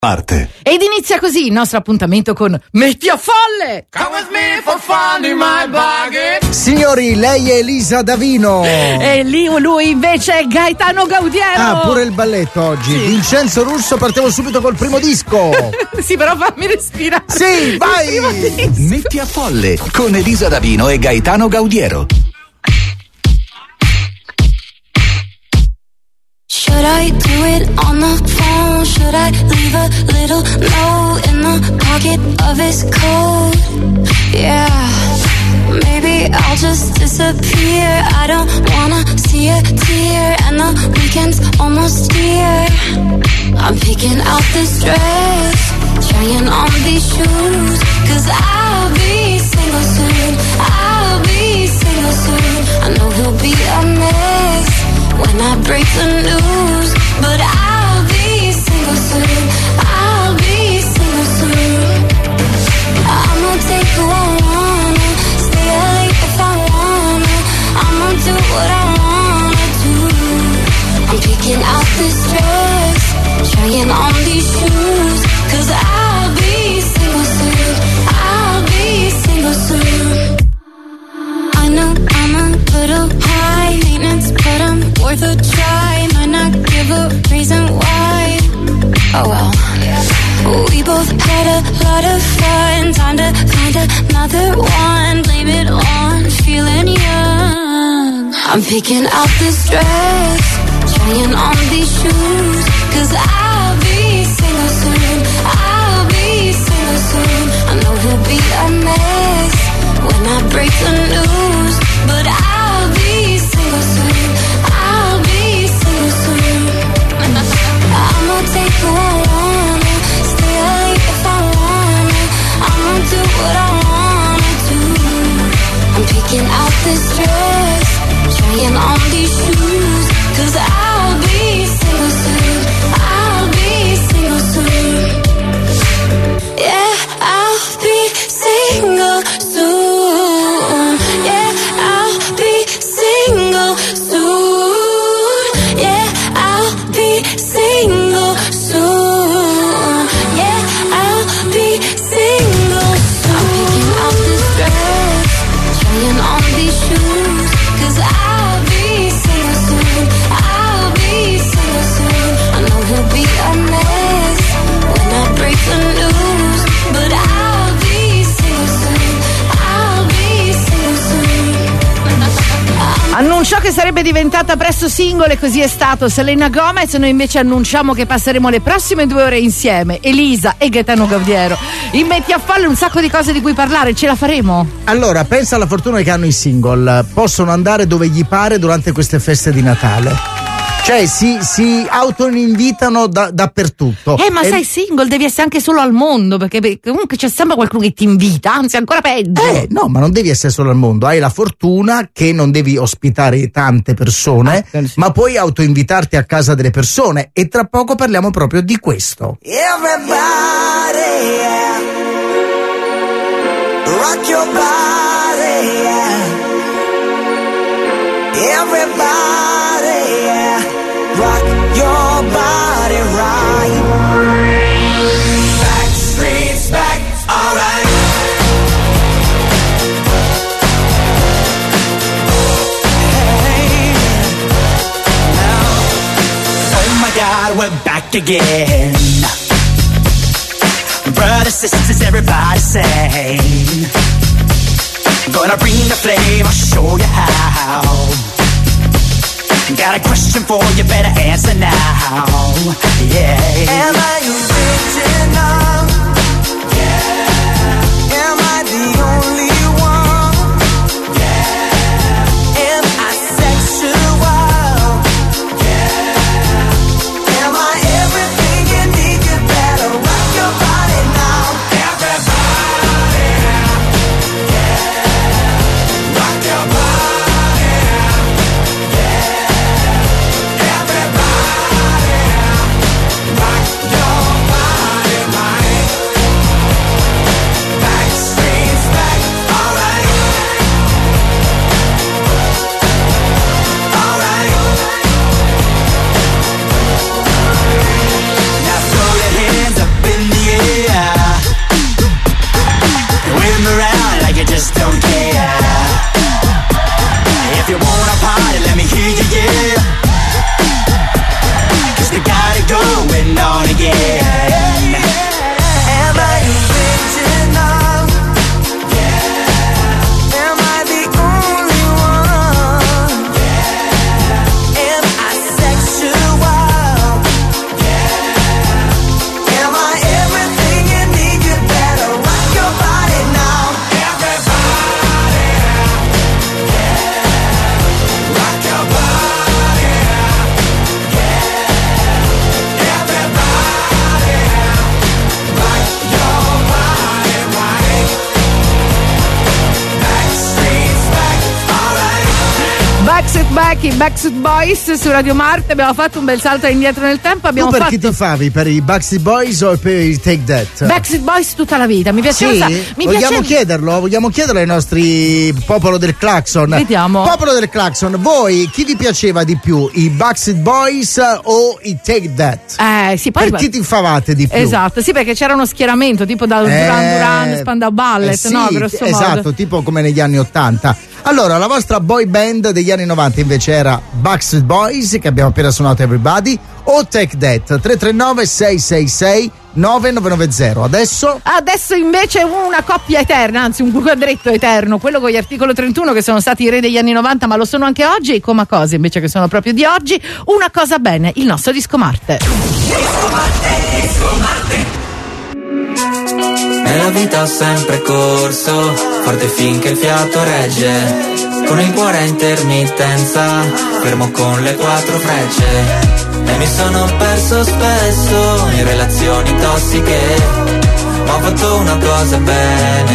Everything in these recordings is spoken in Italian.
Parte. Ed inizia così il nostro appuntamento con Metti a Folle! Come with me for fun in my bargain. Signori, lei è Elisa Davino. E lui invece è Gaetano Gaudiero. Ah, pure il balletto oggi. Sì. Vincenzo Russo, partiamo subito col primo disco. Sì, però fammi respirare. Sì, vai! Metti a Folle con Elisa Davino e Gaetano Gaudiero. Should I do it on the phone? Should I leave a little note in the pocket of his coat? Yeah, maybe I'll just disappear. I don't wanna see a tear, and the weekend's almost here. I'm picking out this dress, trying on these shoes, 'cause I'll be single soon. I'll be single soon. I know he'll be a mess when I break the news, but I'll be single soon. I'll be single soon. I'ma take who I wanna, stay late if I wanna. I'ma do what I wanna do. I'm picking out this dress, trying on these shoes, 'cause I'll be single soon. I'll be single soon. I know I'm a little high maintenance, but I'm worth a try. Might not give a reason why. Oh well. We both had a lot of fun. Time to find another one. Blame it on feeling young. I'm picking out this dress, trying on these shoes, 'cause I'll be single soon. I'll be single soon. I know he'll be a mess when I break the news, but I'll be single soon. I'll be single soon. I'ma take who I wanna, stay late if I wanna. I'ma do what I wanna do. I'm picking out this dress, trying on these shoes, 'cause I'll be single soon. I'll be single soon. Yeah, I'll be single soon. Yeah, I'll be single soon. Yeah, I'll be single soon. Yeah, I'll be single soon. I'm picking out this dress, trying on these shoes, 'cause I'll be single soon. I'll be single soon. I know he'll be a mess when I break the news, but I'll be single soon. I'll be single soon. Annunciò che sarebbe diventata presto single e così è stato. Selena Gomez. Noi invece annunciamo che passeremo le prossime 2 ore insieme, Elisa e Gaetano Gaudiero. In Metti a Folle un sacco di cose di cui parlare, ce la faremo? Allora, pensa alla fortuna che hanno i single. Possono andare dove gli pare durante queste feste di Natale. Cioè si autoinvitano dappertutto. Ma sei single, devi essere anche solo al mondo, perché comunque c'è sempre qualcuno che ti invita, anzi ancora peggio. No, ma non devi essere solo al mondo, hai la fortuna che non devi ospitare tante persone, sì. ma puoi autoinvitarti a casa delle persone, e tra poco parliamo proprio di questo. Everybody, yeah. Rock your body, yeah. Everybody, yeah. Rock your body right. Backstreet's back, alright. Hey, now, oh my God, we're back again. Brothers, sisters, everybody sing. Gonna bring the flame, I'll show you how. Got a question for you, better answer now. Yeah. Am I original? Yeah. Am I the only one? Yeah. Am I sexual? Yeah. Am I everything you need? You better rock your body now. Everybody, yeah. Rock your body. Everybody, rock your Back, i Backstreet Boys su Radio Marte. Abbiamo fatto un bel salto indietro nel tempo. Tu per chi ti favi? Per i Backstreet Boys o per i Take That? Backstreet Boys tutta la vita. Mi piaceva. Sì? Vogliamo chiederlo ai nostri popolo del Claxon. Vediamo. Popolo del Claxon, voi chi vi piaceva di più? I Backstreet Boys o i Take That? Sì, poi per chi ti favate di più? Esatto, sì, perché c'era uno schieramento tipo da Duran, Spandau Ballet, sì, no? Grosso esatto, modo. tipo come negli anni 80. Allora, la vostra boy band degli anni 90 invece era Backstreet Boys, che abbiamo appena suonato Everybody, o Take That? 339 666 9990. Adesso invece una coppia eterna, anzi un quadretto eterno, quello con gli articolo 31 che sono stati i re degli anni 90 ma lo sono anche oggi, e i Coma Cose invece che sono proprio di oggi. Una cosa bene, il nostro Disco Marte. Nella vita ho sempre corso, forte finché il fiato regge, con il cuore a intermittenza, fermo con le 4 frecce. E mi sono perso spesso in relazioni tossiche, ma ho fatto una cosa bene,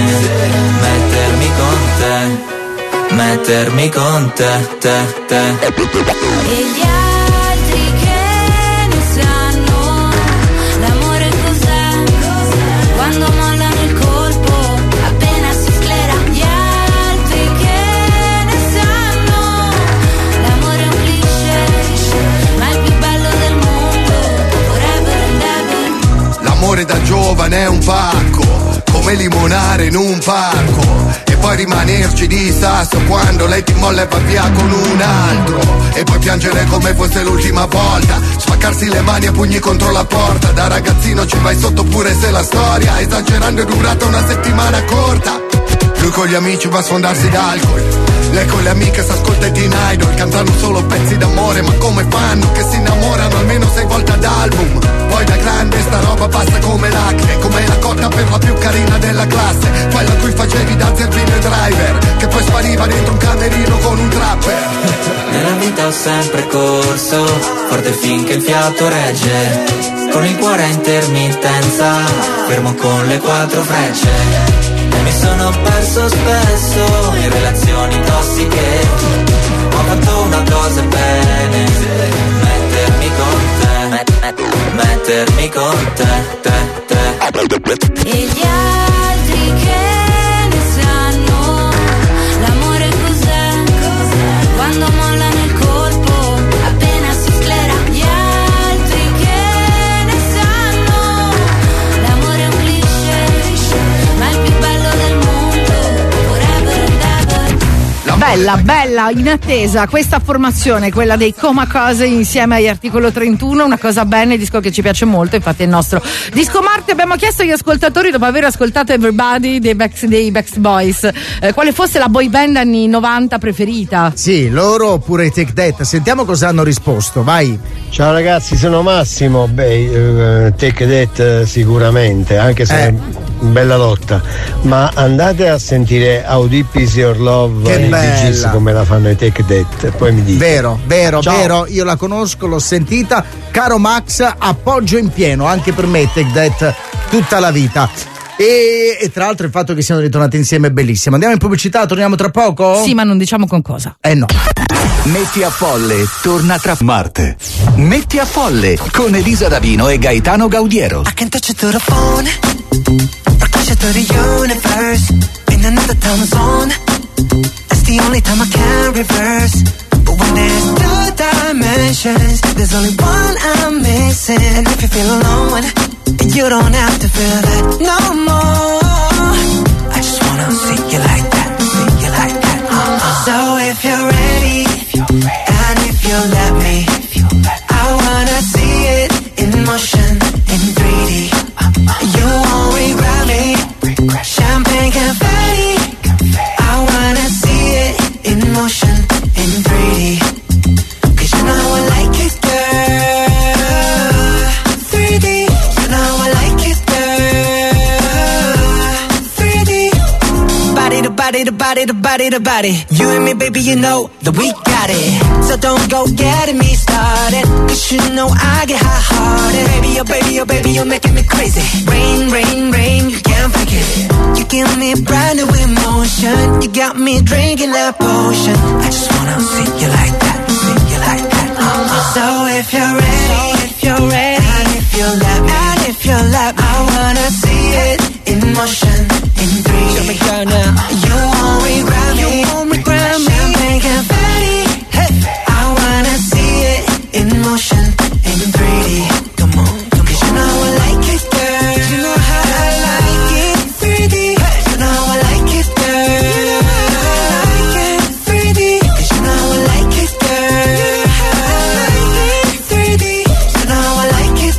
mettermi con te. E gli altri che ne sanno, l'amore cos'è, quando mollano il colpo, appena si sclera. Gli altri che ne sanno, l'amore è un cliché, ma è il più bello del mondo, forever and ever. L'amore da giovane è un pacco, come limonare in un parco, e poi rimanerci di sasso quando lei ti molla e va via con un altro, e poi piangere come fosse l'ultima volta, spaccarsi le mani a pugni contro la porta. Da ragazzino ci vai sotto pure se la storia esagerando è durata una settimana corta. Lui con gli amici va a sfondarsi d'alcol, lei con le amiche s'ascolta Teen Idol, cantano solo pezzi d'amore, ma come fanno che si innamorano almeno 6 volte ad album? Poi da grande sta roba passa come l'acne, come la cotta per la più carina della classe, quella a cui facevi da zerbino e driver, che poi spariva dentro un camerino con un trapper. Nella vita ho sempre corso, forte finché il fiato regge, con il cuore a intermittenza, fermo con le 4 frecce. E mi sono perso spesso in relazioni tossiche, ho fatto una cosa bene, mettermi con te. E gli altri che ne sanno, l'amore cos'è, quando mollano il colpo, appena si sclera. Gli altri che ne sanno, l'amore è un cliché, ma è il più bello del mondo, forever and ever. Bella, in attesa questa formazione, quella dei Coma Cose insieme agli articolo 31, una cosa bene, disco che ci piace molto, infatti è il nostro Disco Marte. Abbiamo chiesto agli ascoltatori, dopo aver ascoltato Everybody dei Backstreet Boys, quale fosse la boy band anni 90 preferita. Sì, loro oppure i Take That. Sentiamo cosa hanno risposto, vai. Ciao ragazzi, sono Massimo. Take That sicuramente, anche se bella lotta, ma andate a sentire How Deep Is Your Love in DJs come la fanno i Take That, poi mi dite. Vero, io la conosco, l'ho sentita, caro Max, appoggio in pieno, anche per me Take That tutta la vita. E tra l'altro il fatto che siano ritornati insieme è bellissimo. Andiamo in pubblicità, torniamo tra poco? Sì, ma non diciamo con cosa. No. Metti a Folle torna tra Marte. Metti a Folle con Elisa Davino e Gaetano Gaudiero. I can touch it through the phone, or crush it through the universe, in another time zone. That's the only time I can reverse. But when there's 2 dimensions, there's only one I'm missing. And if you feel alone, you don't have to feel that no more. I just wanna see you like that, see you like that. So if you're ready, and if you let me, I wanna see it in motion, in 3D. You won't regret me. Champagne confetti. I wanna see it in motion, in 3D. 'Cause you know I like it, girl. 3D. You know I like it, girl. 3D. Body to body to body to body to body. You and me, baby, you know that we got it. So don't go getting me started, 'cause you know I get hot-hearted. Baby, oh baby, oh baby, you're making me crazy. Rain, rain, rain, you can't fake it. You give me brand new emotion. You got me drinking that potion. I just wanna see you like that. you like that. So if you're ready, and if you let me, I wanna see it in motion, in 3D. Show me girl now. You won't regret me. Champagne confetti. Hey, I wanna see it in motion, in 3D. Come on, 'cause you know I like it, girl. You know how I like it, 3D. You know I like it, girl. You know how I like it, 3D. 'Cause you know I like it, girl. You know how I like it, 3D. You know I like it,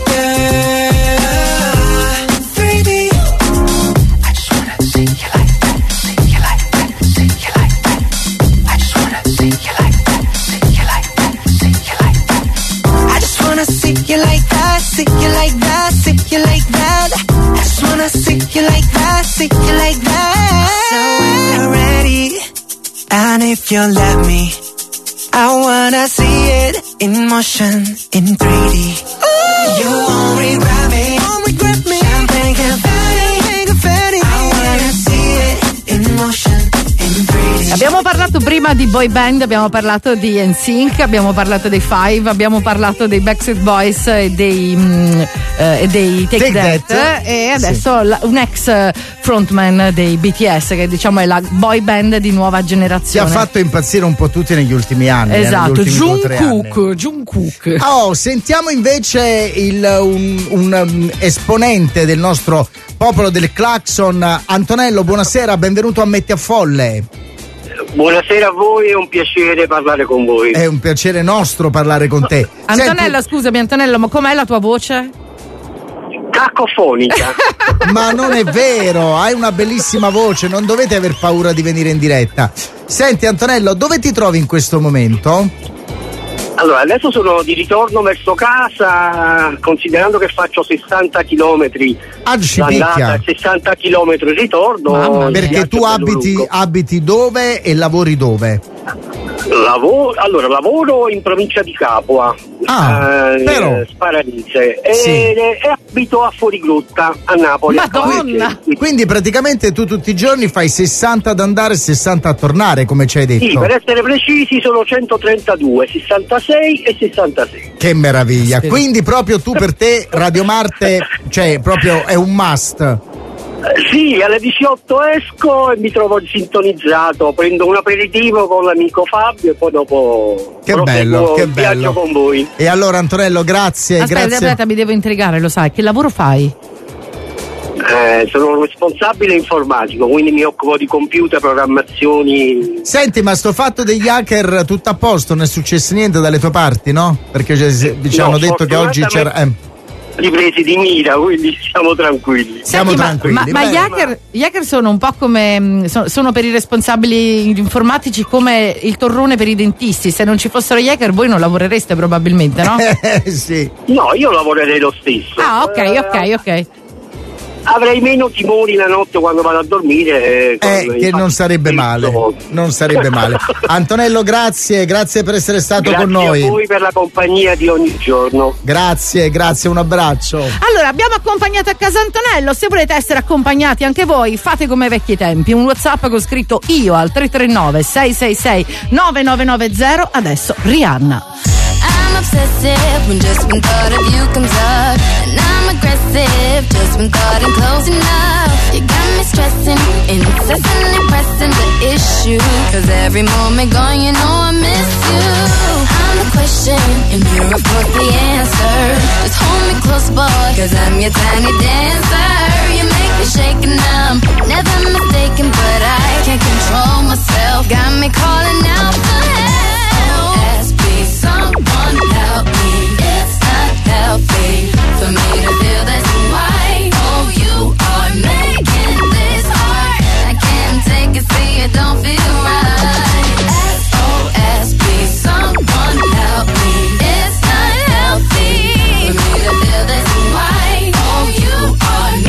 girl. 3D. I just wanna see you like that, see you like that, see you like that. I just wanna see you like that, see you like that, see you like that. I just wanna see you like that, see you like that, see you like that. I just wanna see you like that, see you like that. So if you're ready, and if you let me, I wanna see it in motion, in 3D. You won't regret me, Champagne confetti. I wanna see it in motion, in 3D. Abbiamo parlato prima di boy band, abbiamo parlato di NSYNC, abbiamo parlato dei Five, abbiamo parlato dei Backstreet Boys e dei Take That, e adesso un ex frontman dei BTS, che diciamo è la boy band di nuova Ci generazione. ha fatto impazzire un po' tutti negli ultimi anni. Esatto, negli ultimi 2-3 anni. Jungkook. Oh, sentiamo invece un esponente del nostro popolo del clacson. Antonello, buonasera, benvenuto a Metti a Folle. Buonasera a voi, è un piacere parlare con voi. È un piacere nostro parlare con te. Antonello, scusami Antonello, ma com'è la tua voce? Cacofonica. Ma non è vero, hai una bellissima voce, non dovete aver paura di venire in diretta. Senti Antonello, dove ti trovi in questo momento? Allora, adesso sono di ritorno verso casa, considerando che faccio 60 chilometri d'andata e 60 chilometri di ritorno. Perché tu abiti dove e lavori dove? Lavoro in provincia di Capua, però Sparanise, sì. e abito a Fuorigrotta, a Napoli. Madonna! Quindi praticamente tu tutti i giorni fai 60 ad andare e 60 a tornare, come ci hai detto. Sì, per essere precisi sono 132, 66 e 66. Che meraviglia! Quindi proprio tu, per te Radio Marte, cioè proprio è un must. Sì, alle 18 esco e mi trovo sintonizzato, prendo un aperitivo con l'amico Fabio e poi dopo bello, che viaggio con voi. E allora Antonello, grazie. Aspetta, mi devo intrigare, lo sai, che lavoro fai? Sono un responsabile informatico, quindi mi occupo di computer, programmazioni. Senti, ma sto fatto degli hacker tutto a posto, non è successo niente dalle tue parti, no? Perché ci hanno detto che oggi c'era... ripresi di mira, quindi siamo tranquilli. Siamo tranquilli. Ma gli hacker sono un po' come sono per i responsabili informatici come il torrone per i dentisti. Se non ci fossero gli hacker voi non lavorereste probabilmente, no? Sì. No, io lavorerei lo stesso. Ah, ok. Avrei meno timori la notte quando vado a dormire. Che non sarebbe male. Non sarebbe male. Antonello, grazie per essere stato con noi. Grazie a voi per la compagnia di ogni giorno. Grazie, un abbraccio. Allora, abbiamo accompagnato a casa Antonello. Se volete essere accompagnati anche voi, fate come ai vecchi tempi. Un WhatsApp con scritto io al 339 666 9990. Adesso Rihanna. I'm obsessive when just one thought of you comes up. And I'm aggressive just when thought I'm close enough. You got me stressing, incessantly pressing the issue. Cause every moment gone, you know I miss you. I'm the question, and you're of course the answer. Just hold me close, boy, cause I'm your tiny dancer. You make me shake and I'm never mistaken, but I can't control myself. Got me calling out for help. Someone help me, it's not healthy for me to feel this way. Oh, you are making this hard. I can't take it, see it don't feel right. SOS, please someone help me. It's not healthy for me to feel this way. Oh, you are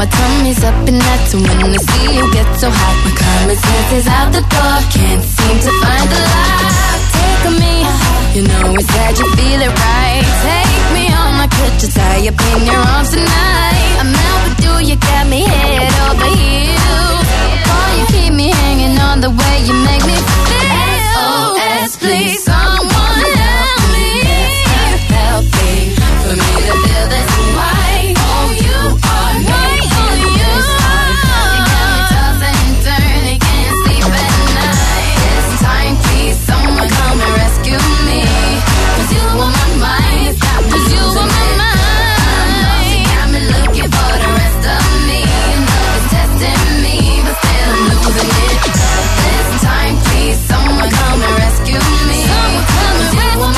my tummy's up and that's when I see you get so hot. My common sense is out the door, can't seem to find the light. Take me, you know it's that you feel it right. Take me on, I could just tie up in your arms tonight. I'm out with you, you got me head over heels. Boy, you keep me hanging on the way you make me feel. SOS, please, someone help me. Help me, for me to feel this way. Oh, you are me, oh, you are. You got me tossing and turning, can't sleep at night. This time, please, someone come and rescue me. 'Cause you on my mind, 'cause you on my mind. You got me looking for the rest of me. Love is testing me, but still I'm losing it. This time, please, someone come and rescue me. Someone come and rescue me.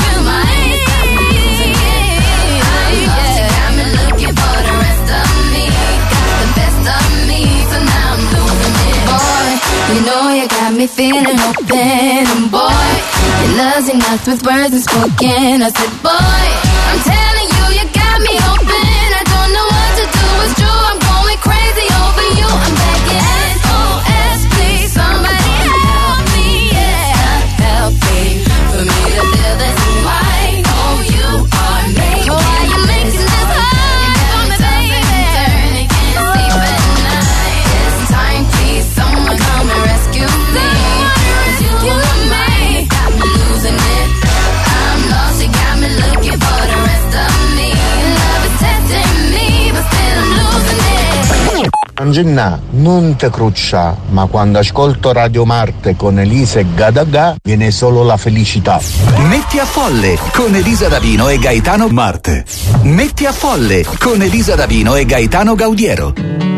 You know you got me feeling open, and boy, your love's enough with words unspoken. I said, boy, I'm telling you, you got me open. I don't know what to do, it's true, I'm going crazy over you. I'm begging, SOS, please, somebody help me, yeah, help me, for me to feel this way. Oh, you are me. Oh, why you making this hard for me, baby? Turning, can't sleep at night. This time, please, someone come and rescue me. 'Cause you and me got me losing it. I'm lost, you got me looking for the rest of me. Love is testing me, but still I'm losing it. Angelina, non te cruccia, ma quando ascolto Radio Marte con Elisa e Gadaga viene solo la felicità. Metti a Folle con Elisa Davino e Gaetano Marte. Metti a Folle con Elisa Davino e Gaetano Gaudiero.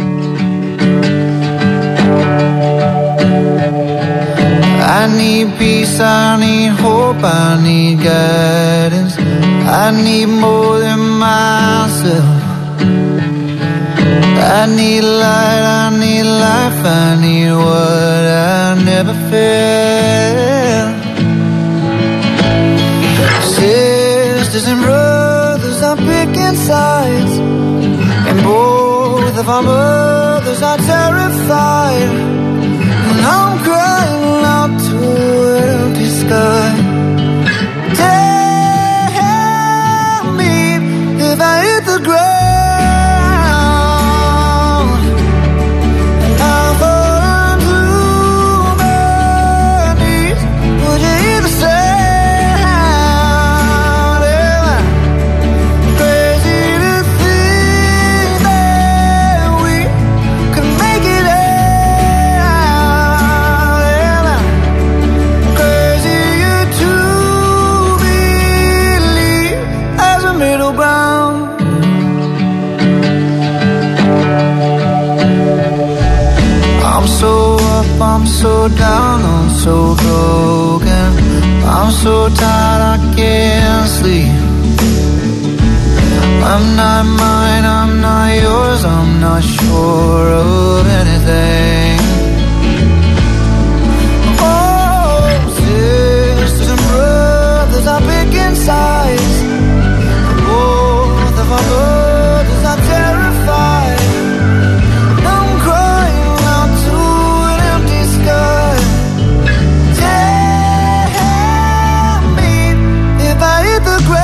I need peace, I need hope, I need guidance. I need more than myself. I need light, I need life, I need what I never felt. Sisters and brothers are picking sides, and both of our mothers are terrified. And I'm crying out to an empty sky. Tell me if I hit the ground. I'm so down, I'm so broken. I'm so tired, I can't sleep. I'm not mine, I'm not yours, I'm not sure of anything. Oh, sisters and brothers are picking sides. Both of our brothers are terrified. I'm crying out to an empty sky. Tell me if I hit the ground.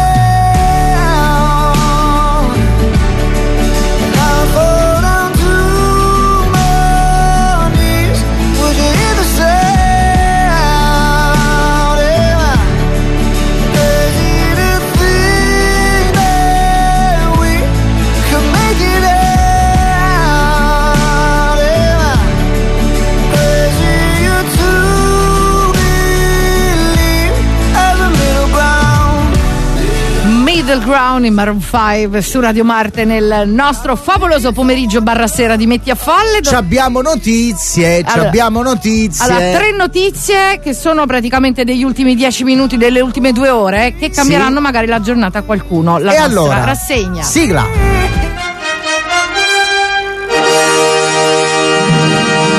Middle Ground in Maroon 5 su Radio Marte nel nostro favoloso pomeriggio barra sera di Metti a Folle. Abbiamo notizie, abbiamo notizie. Allora, 3 notizie che sono praticamente degli ultimi 10 minuti, delle ultime 2 ore, che cambieranno magari la giornata a qualcuno. La nostra allora, rassegna. Sigla. Buoni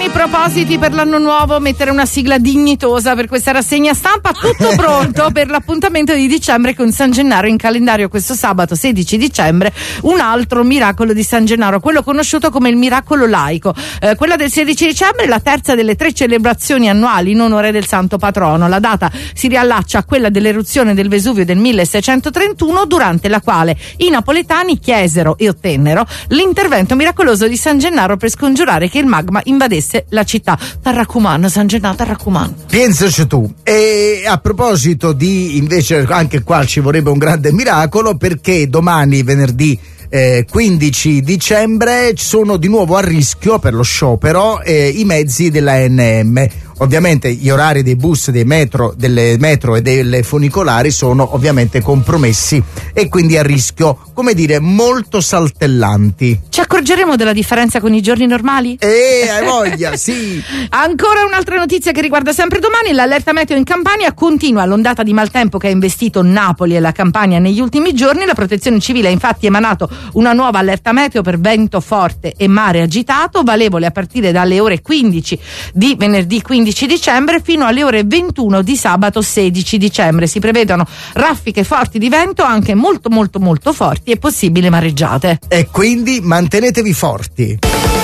propositi per l'anno nuovo, mettere una sigla dignitosa per questa rassegna stampa. Tutto pronto per l'appuntamento di dicembre con San Gennaro in calendario questo sabato 16 dicembre. Un altro miracolo di San Gennaro, quello conosciuto come il miracolo laico. Quella del 16 dicembre è la terza delle 3 celebrazioni annuali in onore del santo patrono. La data si riallaccia a quella dell'eruzione del Vesuvio del 1631, durante la quale i napoletani chiesero e ottennero l'intervento miracoloso di San Gennaro per scongiurare che il magma invadesse la città. Tarracuman, San Gennaro, Tarracuman. Pensaci tu. E a proposito di, invece, anche qua ci vorrebbe un grande miracolo, perché domani, venerdì 15 dicembre, sono di nuovo a rischio per lo sciopero i mezzi della ANM. Ovviamente gli orari dei bus, delle metro e delle funicolari sono ovviamente compromessi e quindi a rischio, come dire, molto saltellanti. Ci accorgeremo della differenza con i giorni normali? Hai voglia, sì. Ancora un'altra notizia che riguarda sempre domani: l'allerta meteo in Campania continua. L'ondata di maltempo che ha investito Napoli e la Campania negli ultimi giorni. La Protezione Civile ha infatti emanato una nuova allerta meteo per vento forte e mare agitato, valevole a partire dalle ore 15 di venerdì 15 dicembre fino alle ore 21 di sabato 16 dicembre. Si prevedono raffiche forti di vento, anche molto molto molto forti, e possibili mareggiate. E quindi mantenetevi forti.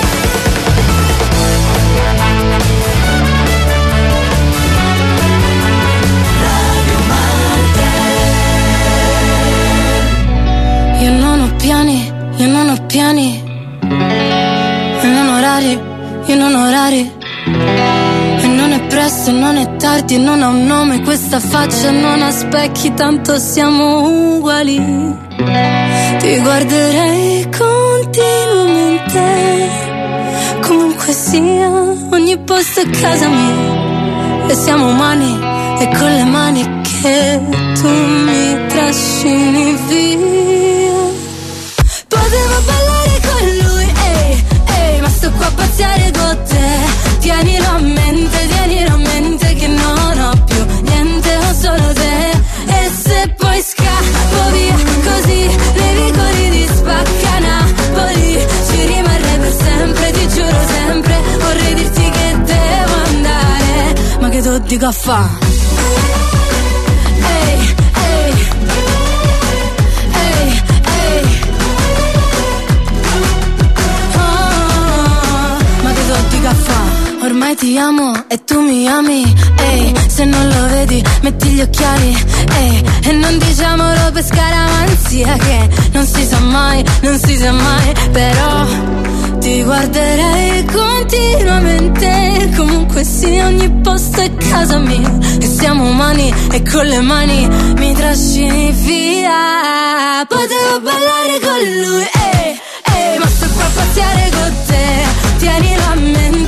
Io non ho piani, io non ho piani, io non ho orari, io non ho orari. E non è presto, non è tardi, e non ha un nome questa faccia, non ha specchi, tanto siamo uguali. Ti guarderei continuamente, comunque sia, ogni posto è casa mia. E siamo umani, e con le mani che tu mi trascini via. Potevo ballare con lui, ehi, ehi, ma sto qua a pazziare con te. Tienilo a mente che non ho più niente, ho solo te. E se poi scappo via così, nei vicoli di Spacca Napoli, ci rimarrei per sempre, ti giuro sempre. Vorrei dirti che devo andare, ma che tu dico a fa'? Ehi, ehi, ehi, ehi. Oh, ma che tu dico a fa'? Ormai ti amo e tu mi ami, ehi, se non lo vedi metti gli occhiali, ehi, e non diciamolo per scaramanzia che non si sa mai, non si sa mai, però ti guarderei continuamente, comunque sia, ogni posto è casa mia, e siamo umani e con le mani mi trascini via. Potevo ballare con lui, ehi, ehi, ma sto qua a pazziare con te. Tienilo a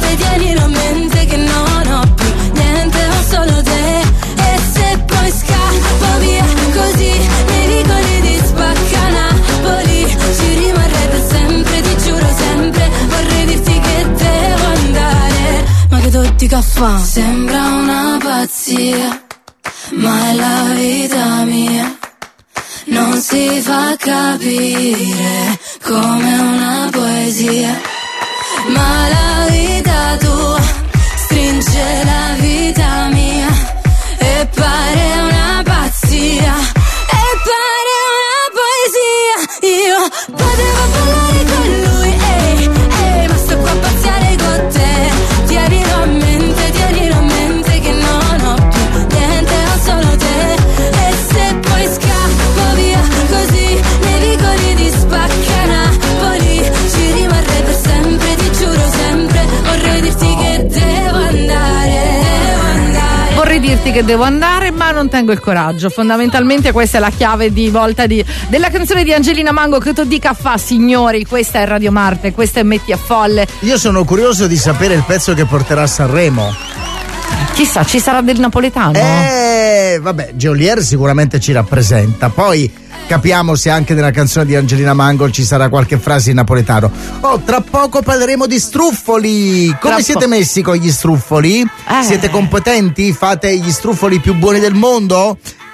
mente che non ho più niente, ho solo te. E se poi scappo via così, nei vicoli di Spacca Napoli, ci rimarrei per sempre, ti giuro sempre. Vorrei dirti che devo andare, ma che tu dica fa'? Sembra una pazzia, ma è la vita mia. Non si fa capire come una poesia, ma la vita tua stringe la vita mia e pare una pazzia, e pare una poesia. Io potevo ballare con lui, ehi, ehi, ma sto qua a pazziare con te. Tienilo a mente che non ho più niente, ho solo te. E se poi scappo via così, nei vicoli di Spacca Napoli, ci rimarrei per sempre, ti giuro sempre. Vorrei dirti che devo andare. Vorrei dirti che devo andare, ma non tengo il coraggio. Fondamentalmente questa è la chiave di volta della canzone di Angelina Mango, che tu dica fa, signori. Questa è Radio Marte, questa è Metti a Folle. Io sono curioso di sapere il pezzo che porterà a Sanremo. Chissà, ci sarà del napoletano? Vabbè, Geolier sicuramente ci rappresenta. Poi capiamo se anche nella canzone di Angelina Mango ci sarà qualche frase in napoletano. Tra poco parleremo di struffoli. Come siete messi con gli struffoli? Siete competenti? Fate gli struffoli più buoni del mondo?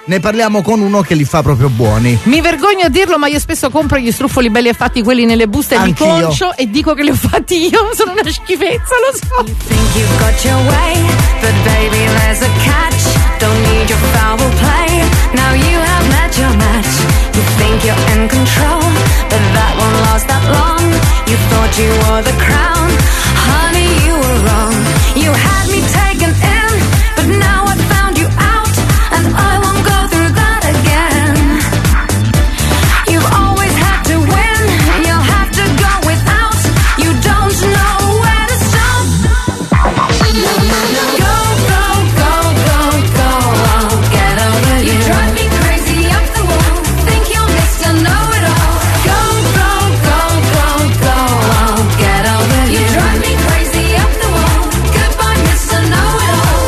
ne parliamo con uno che li fa proprio buoni. Mi vergogno a dirlo, ma io spesso compro gli struffoli belli e fatti, quelli nelle buste, e li concio e dico che li ho fatti io. Sono una schifezza, lo so. You think you've got your way, but baby there's a catch. Don't need your foul play, now you have met your match. You think you're in control, but that won't last that long. You thought you were the crown, honey you were wrong. You had me taken in, but now I found you out, and I won't go through that again. You've always had to win, you'll have to go without. You don't know where to stop. No, no, no. Go, go, go, go, go. I'll get over you. You drive me crazy up the wall. Think you're Mr. Know-it-all. Go, go, go, go, go. I'll get over you. You drive me crazy up the wall. Goodbye, Mr. Know-it-all.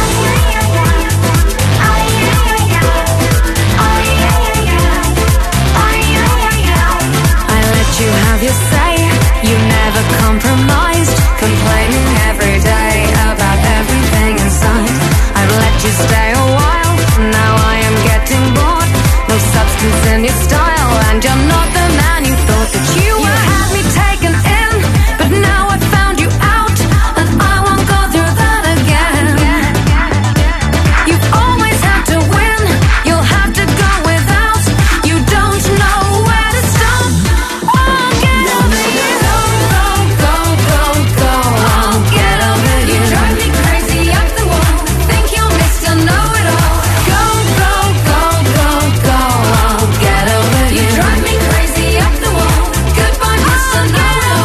I let you have your say. You never compromised, complaining every day about everything inside. I've let you stay a while, now I am getting bored. No substance in your style, and you're not the man you thought that you were. You had me taken in, but now I found you out, and I won't go through that again. You've always had to win, you'll have to go without. You don't know where to stop. Oh, get over you. Go, go, go, go. I'll get over you. You drive me crazy up the wall. Think you're Mr. Know-it-all. Go, go, go, go, go. I'll get over you. You drive me crazy up the wall. Goodbye, Mr. Know-it-all.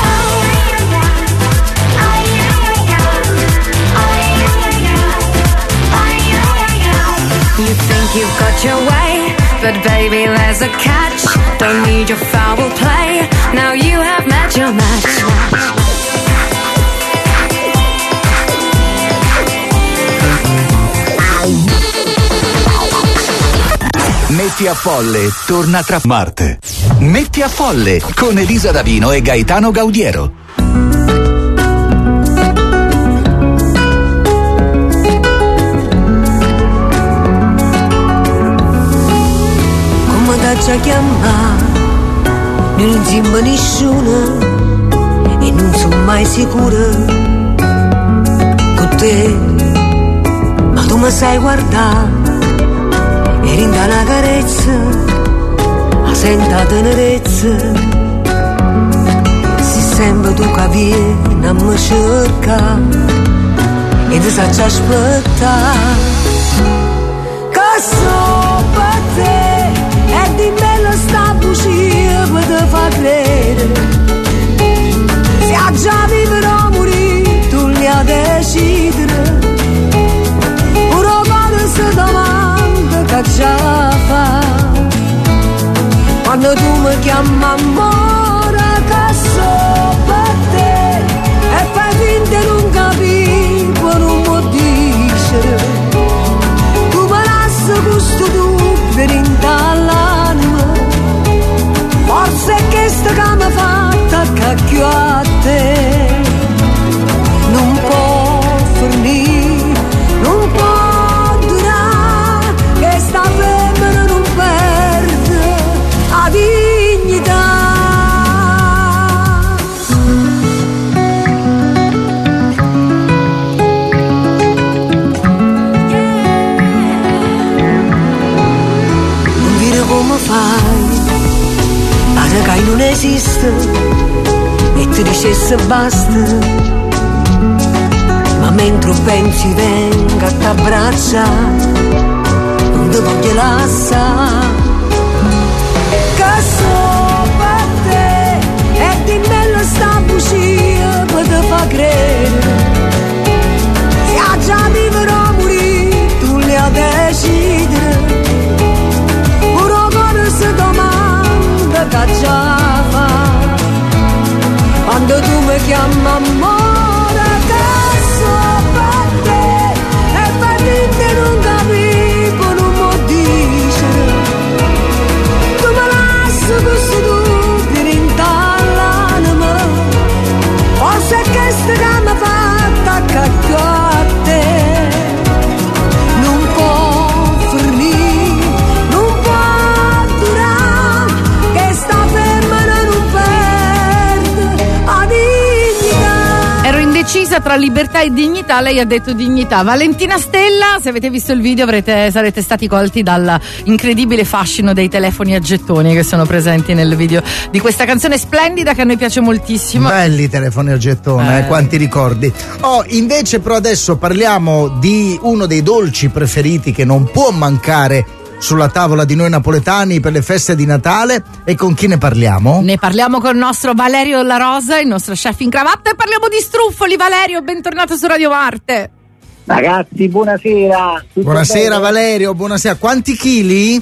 You think you've got your way, but baby there's a catch. Don't need your foul play, now you have met your match. Metti a Folle torna tra Marte. Metti a Folle con Elisa Davino e Gaetano Gaudiero. Come da già chiamare, non sembra nessuno e non sono mai sicura con te, ma tu mi sai guardare. E rinda una carezza, la senta tenerezza. Se sempre tu che vieni a me cerca e ti sacci aspettare. Che so per te e di bello sta bugia per te fa credere. Se a già vivrò o morire tu li a decidere. Ora quando si domanda che già fa quando tu mi chiami amore, che so per te e fai finta non capivo, non può dire. Tu mi lasci questo dubbio in l'anima, forse è questo che mi ha fatto accacchio a te. Non può fornire, non può sta femmina non perde la dignità. Non dire come fai, pare che non esiste e ti dicesse basta, ma mentre pensi venga a t'abbracciare non ti voglio lasciare. Che so per te e di bello sta bugia per te fa credere. Se a già vivrò o morire tu li a decidere. Ora quando si domanda che già fa quando tu mi chiami amore. Che so per te e per te non capivo, non può dire. Tu mi lasci questo dubbio in l'anima, forse è questo che mi fa scelta tra libertà e dignità, lei ha detto dignità. Valentina Stella, se avete visto il video sarete stati colti dal incredibile fascino dei telefoni a gettoni che sono presenti nel video di questa canzone splendida che a noi piace moltissimo. Belli i telefoni a gettone, quanti ricordi. Invece però adesso parliamo di uno dei dolci preferiti che non può mancare sulla tavola di noi napoletani per le feste di Natale. E con chi ne parliamo? Ne parliamo con il nostro Valerio La Rosa, il nostro chef in cravatta, e parliamo di struffoli. Valerio, bentornato su Radio Marte. Ragazzi, buonasera. Buonasera bene? Valerio, buonasera. Quanti chili?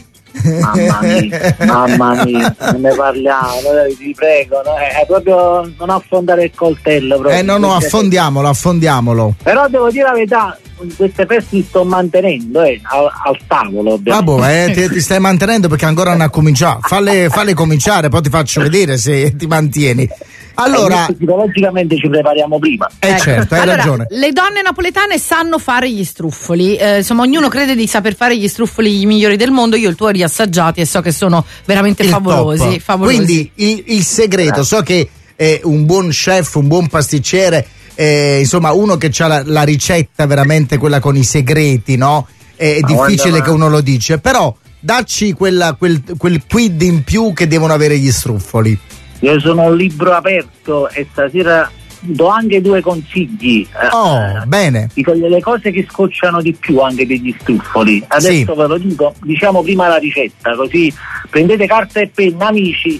Mamma mia, non ne parliamo, vi prego, è proprio non affondare il coltello proprio. No, affondiamolo. Però devo dire la verità, queste feste li sto mantenendo al tavolo. Ti stai mantenendo perché ancora non ha cominciato. Falle cominciare, poi ti faccio vedere se ti mantieni. Allora, psicologicamente ci prepariamo prima. Certo, hai ragione. Le donne napoletane sanno fare gli struffoli. Insomma, ognuno crede di saper fare gli struffoli migliori del mondo. Io il tuo li assaggiati e so che sono veramente favolosi. Quindi il segreto, so che un buon chef, un buon pasticcere, insomma, uno che ha la ricetta veramente quella con i segreti, no? È difficile che uno lo dice, però dacci quel quid in più che devono avere gli struffoli. Io sono un libro aperto e stasera do anche 2 consigli. Bene. Dico le cose che scocciano di più anche degli struffoli. Adesso ve lo dico, diciamo prima la ricetta, così prendete carta e penna, amici.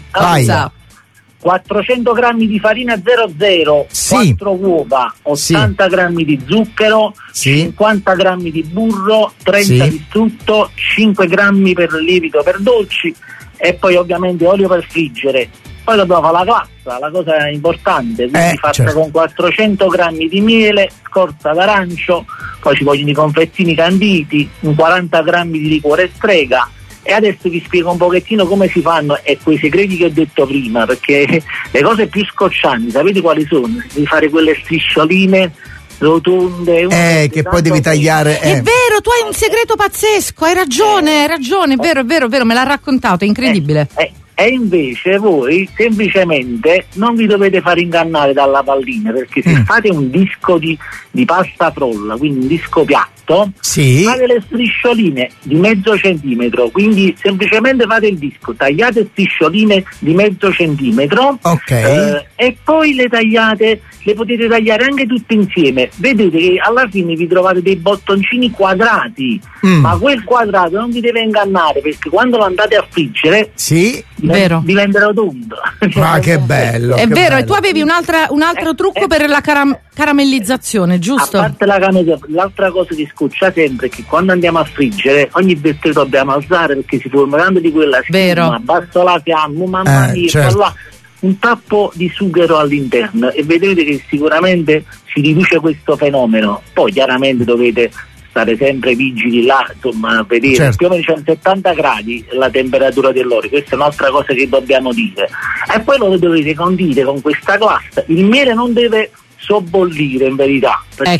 400 grammi di farina 00, 4 uova, 80 grammi di zucchero, 50 grammi di burro, 30 di strutto, 5 grammi per lievito per dolci e poi ovviamente olio per friggere. Poi dobbiamo fare la glassa, la cosa importante, quindi fatta con 400 grammi di miele, scorza d'arancio, poi ci vogliono i confettini canditi, 40 grammi di liquore strega. E adesso vi spiego un pochettino come si fanno e quei segreti che ho detto prima, perché le cose più scoccianti, sapete quali sono? Devi fare quelle striscioline rotonde che poi devi tagliare. È vero, tu hai un segreto pazzesco, hai ragione, è vero, me l'ha raccontato, è incredibile. E invece voi semplicemente non vi dovete fare ingannare dalla pallina, perché se fate un disco di pasta frolla, quindi un disco piatto, fate le striscioline di mezzo centimetro, quindi semplicemente fate il disco, tagliate striscioline di mezzo centimetro, e poi le potete tagliare anche tutte insieme. Vedete che alla fine vi trovate dei bottoncini quadrati, ma quel quadrato non vi deve ingannare, perché quando lo andate a friggere diventa rotondo. Ma che bello! È vero, e tu avevi un altro trucco per la caramellizzazione, giusto? A parte l'altra cosa che scoccia sempre è che quando andiamo a friggere ogni volta dobbiamo alzare, perché si forma tanto di quella schiuma, abbasso la fiamma, mamma mia, un tappo di sughero all'interno, e vedete che sicuramente si riduce questo fenomeno. Poi chiaramente dovete stare sempre vigili là, insomma, a vedere più o meno 70 gradi la temperatura dell'olio, questa è un'altra cosa che dobbiamo dire. E poi lo dovete condire con questa glassa. Il miele non deve sobbollire in verità, perché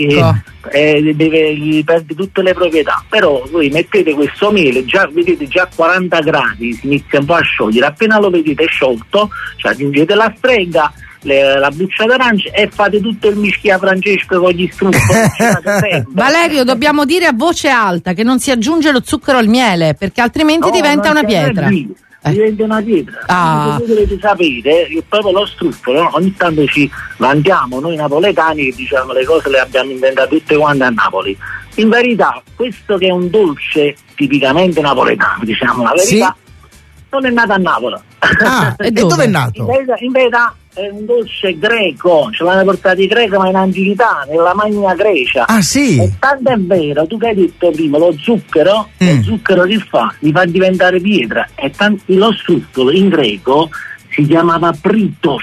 gli perde tutte le proprietà, però voi mettete questo miele, vedete già a 40 gradi si inizia un po' a sciogliere, appena lo vedete sciolto, cioè aggiungete la strega, la buccia d'arancia e fate tutto il mischia Francesco con gli struffoli. Valerio, dobbiamo dire a voce alta che non si aggiunge lo zucchero al miele, perché altrimenti diventa una pietra. Diventa una pietra. Voi dovete sapere che proprio lo struffolo, no? Ogni tanto ci vantiamo noi napoletani che diciamo le cose le abbiamo inventate tutte quante a Napoli. In verità questo che è un dolce tipicamente napoletano, diciamo la verità, non è nato a Napoli. E dove è nato? In verità è un dolce greco, ce l'hanno portato i greci, ma in antichità, nella Magna Grecia. E tanto è vero, tu che hai detto prima, lo zucchero che fa? Li fa diventare pietra, e lo struffolo in greco si chiamava pritos.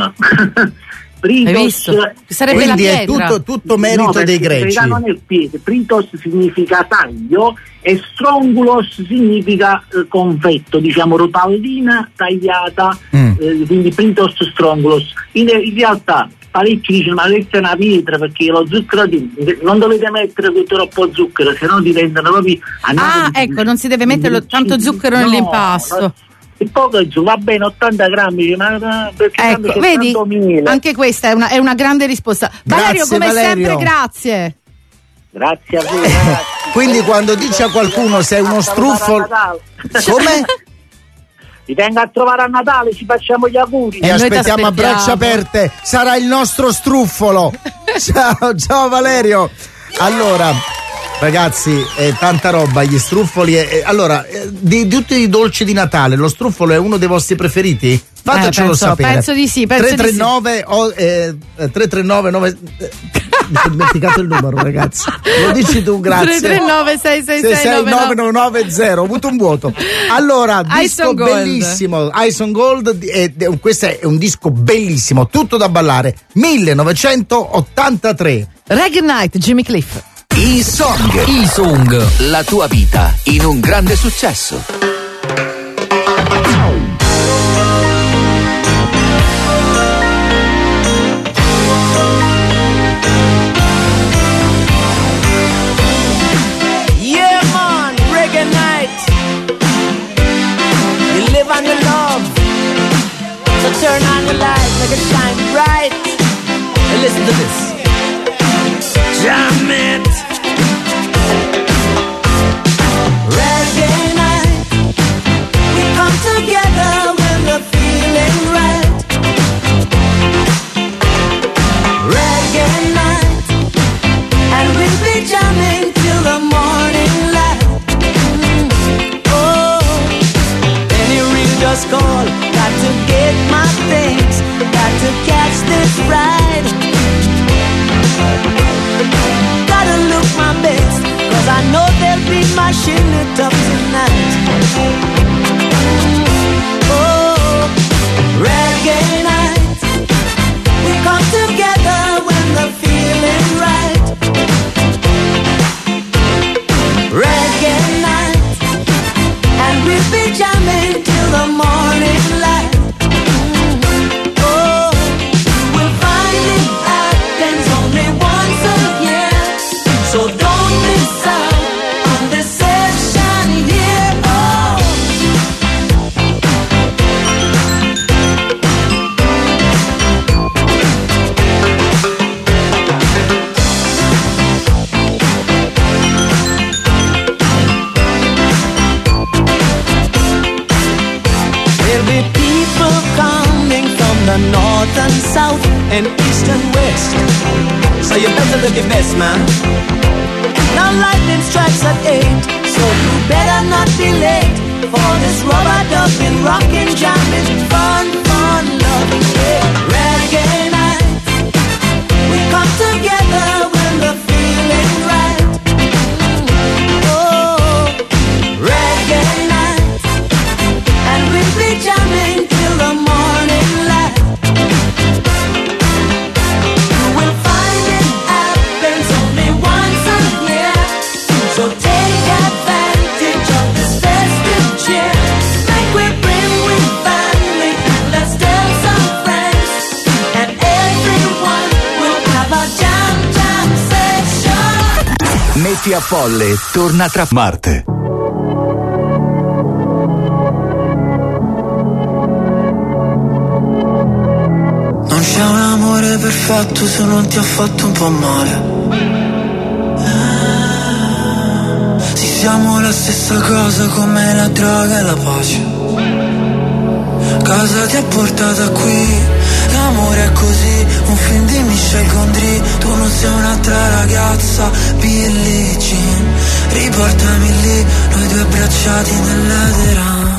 Sarebbe quindi è tutto merito dei greci. Non è pietra. Pritos significa taglio e strongulos significa confetto, diciamo rotallina tagliata, quindi pritos strongulos. In realtà parecchi dicono ma questa è una pietra, perché lo zucchero non dovete mettere troppo zucchero, se no diventano proprio ecco, non si deve mettere tanto zucchero nell'impasto. il poco giù va bene 80 grammi, ma ecco, vedi, anche questa è una grande risposta. Valerio, come sempre, grazie. Grazie a voi. Quindi quando dice a qualcuno sei uno struffolo, come? Vi venga a trovare a Natale, ci facciamo gli auguri. E aspettiamo a braccia aperte, sarà il nostro struffolo. Ciao Valerio. Allora, ragazzi, tanta roba, gli struffoli. Allora, di tutti i dolci di Natale, lo struffolo è uno dei vostri preferiti? Fatecelo sapere. Penso di sì. 339 339 mi sono dimenticato il numero, ragazzi. Lo dici tu, grazie. 339 666 9990. Ho avuto un vuoto. Allora, disco bellissimo, Ison Gold, questo è un disco bellissimo, tutto da ballare. 1983. Reggae Night, Jimmy Cliff. E-Song, la tua vita in un grande successo. On your love, so turn on your light, make it shine bright, and listen to this. Jam it. Reggae night, we come together when we're feeling right. Reggae night, and we'll be jamming till the morning light. Just call, got to get my things, got to catch this ride. Gotta look my best, cause I know they'll be mashing it up tonight. Oh, reggae night, we come together when the feeling right. Reggae night, and we'll be jamming till the morning light. Oh, we'll find it happens only once a year, so don't miss out on this session here. Oh. The north and south and east and west, so you better look your best, man. Now lightning strikes at 8, so you better not be late for this rubber dubbing, rockin', jamming, fun, loving, yeah. Reggae night, we come together when we're feeling right. Oh, reggae night, and we'll be jamming till the morning light. So take advantage of this festive cheer. Make we bring with family and let's tell some friends, and everyone will have a jam session. Metti a Folle torna tra Marte. Non c'è un amore perfetto se non ti ha fatto un po' male. Siamo la stessa cosa come la droga e la pace. Cosa ti ha portata qui? L'amore è così, un film di Michel Gondry. Tu non sei un'altra ragazza, Billie Jean. Riportami lì, noi due abbracciati nell'edera.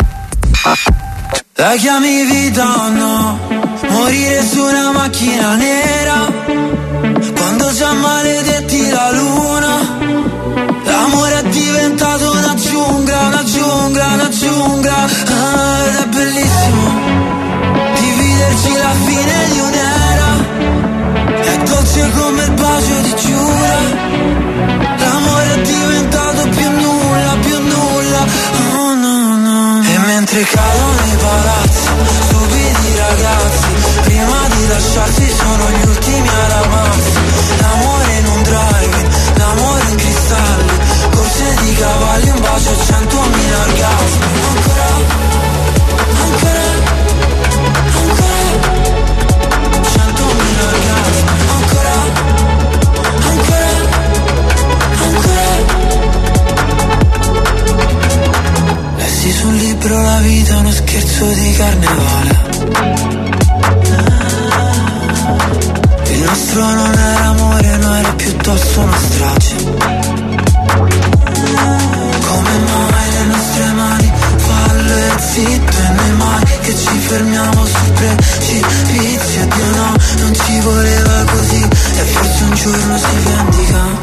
La chiami vita o no? Morire su una macchina nera, quando già maledetti la luna. L'amore è diventato una giungla, una giungla, una giungla. Ah, ed è bellissimo dividerci la fine di un'era. È dolce come il bacio di Giura. L'amore è diventato più nulla, più nulla. Oh no, no. E mentre cadono i palazzi, stupidi ragazzi, prima di lasciarsi sono gli ultimi a ramarsi. L'amore in un drive-in, senso di carnevale. Il nostro non era amore, no, era piuttosto una strage. Come mai le nostre mani fallo e zitto e noi mai che ci fermiamo sul precipizio. Dio no, non ci voleva così e forse un giorno si vendica.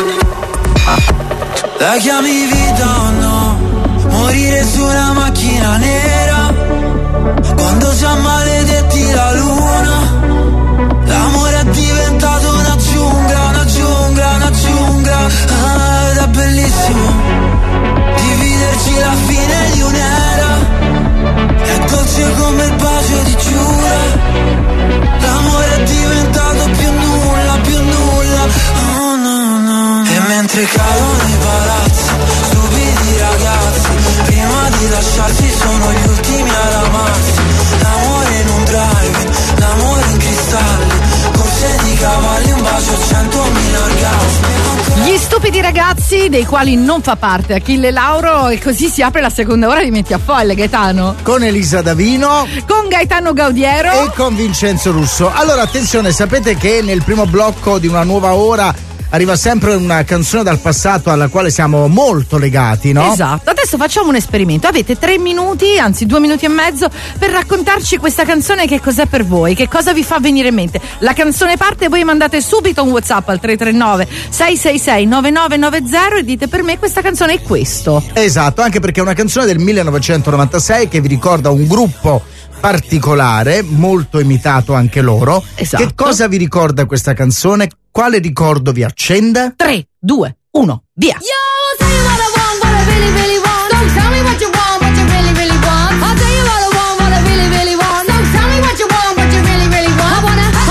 La chiami vita o no? Morire su una macchina nera quando già maledetti la luna. L'amore è diventato una giungla, una giungla, una giungla. Ah, ed è bellissimo dividerci la fine di un'era. È dolce come il bacio di Giura. L'amore è diventato più nulla, più nulla. Oh no, no. E mentre cadono i palazzi, stupidi ragazzi, prima di lasciarsi sono gli ultimi ad amarsi. L'amore in un drive, l'amore in cristalli, corse di cavalli, un bacio, 100.000 orgasmi. Gli stupidi ragazzi dei quali non fa parte Achille Lauro, e così si apre la seconda ora di Metti a Folle, Gaetano. Con Elisa Davino, con Gaetano Gaudiero e con Vincenzo Russo. Allora attenzione, sapete che nel primo blocco di una nuova ora arriva sempre una canzone dal passato alla quale siamo molto legati, no? Esatto. Adesso facciamo un esperimento. Avete 3 minuti, anzi 2 minuti e mezzo, per raccontarci questa canzone, che cos'è per voi, che cosa vi fa venire in mente. La canzone parte e voi mandate subito un WhatsApp al 339 666 9990 e dite: per me questa canzone è questo. Esatto, anche perché è una canzone del 1996 che vi ricorda un gruppo particolare, molto imitato anche loro. Esatto. Che cosa vi ricorda questa canzone? Quale ricordo vi accende? 3, 2, 1, via! Yo, I'll tell you what I want, what I really, really want. Don't tell me what you want, what you really, really want. I'll tell you what I want, what I really, really want. Don't tell me what you want, what you really, really want.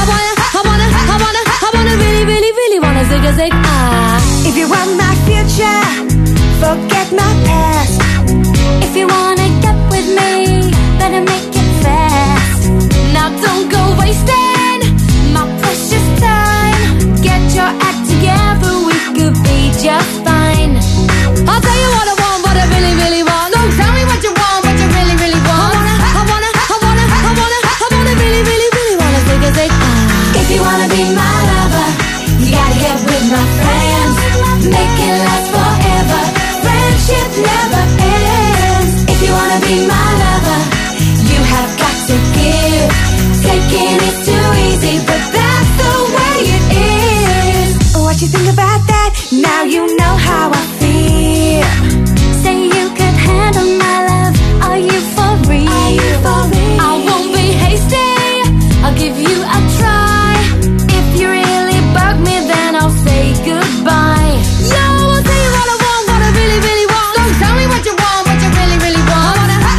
I wanna really, really, really wanna zig a zig. If you want my future, forget my past. If you wanna get with me, better make it fast. Now don't go wasting my precious time. Get your act together, we could be just fine. I'll tell you what I want, what I really, really want. Don't tell me what you want, what you really, really want. I wanna really, really, really wanna zig a zig. If you wanna be my lover, you gotta get with my friends. Make it last forever. Friendship never ends. If you wanna be my lover, you have got to give. Taking is too easy, but that's the way it is. What you think about that? Now you know how I feel. Say you could handle my love. Are you for real? I won't be hasty. I'll give you a try. If you really bug me, then I'll say goodbye. Yo, I'll tell you what I want, what I really, really want. Don't tell me what you want, what you really, really want.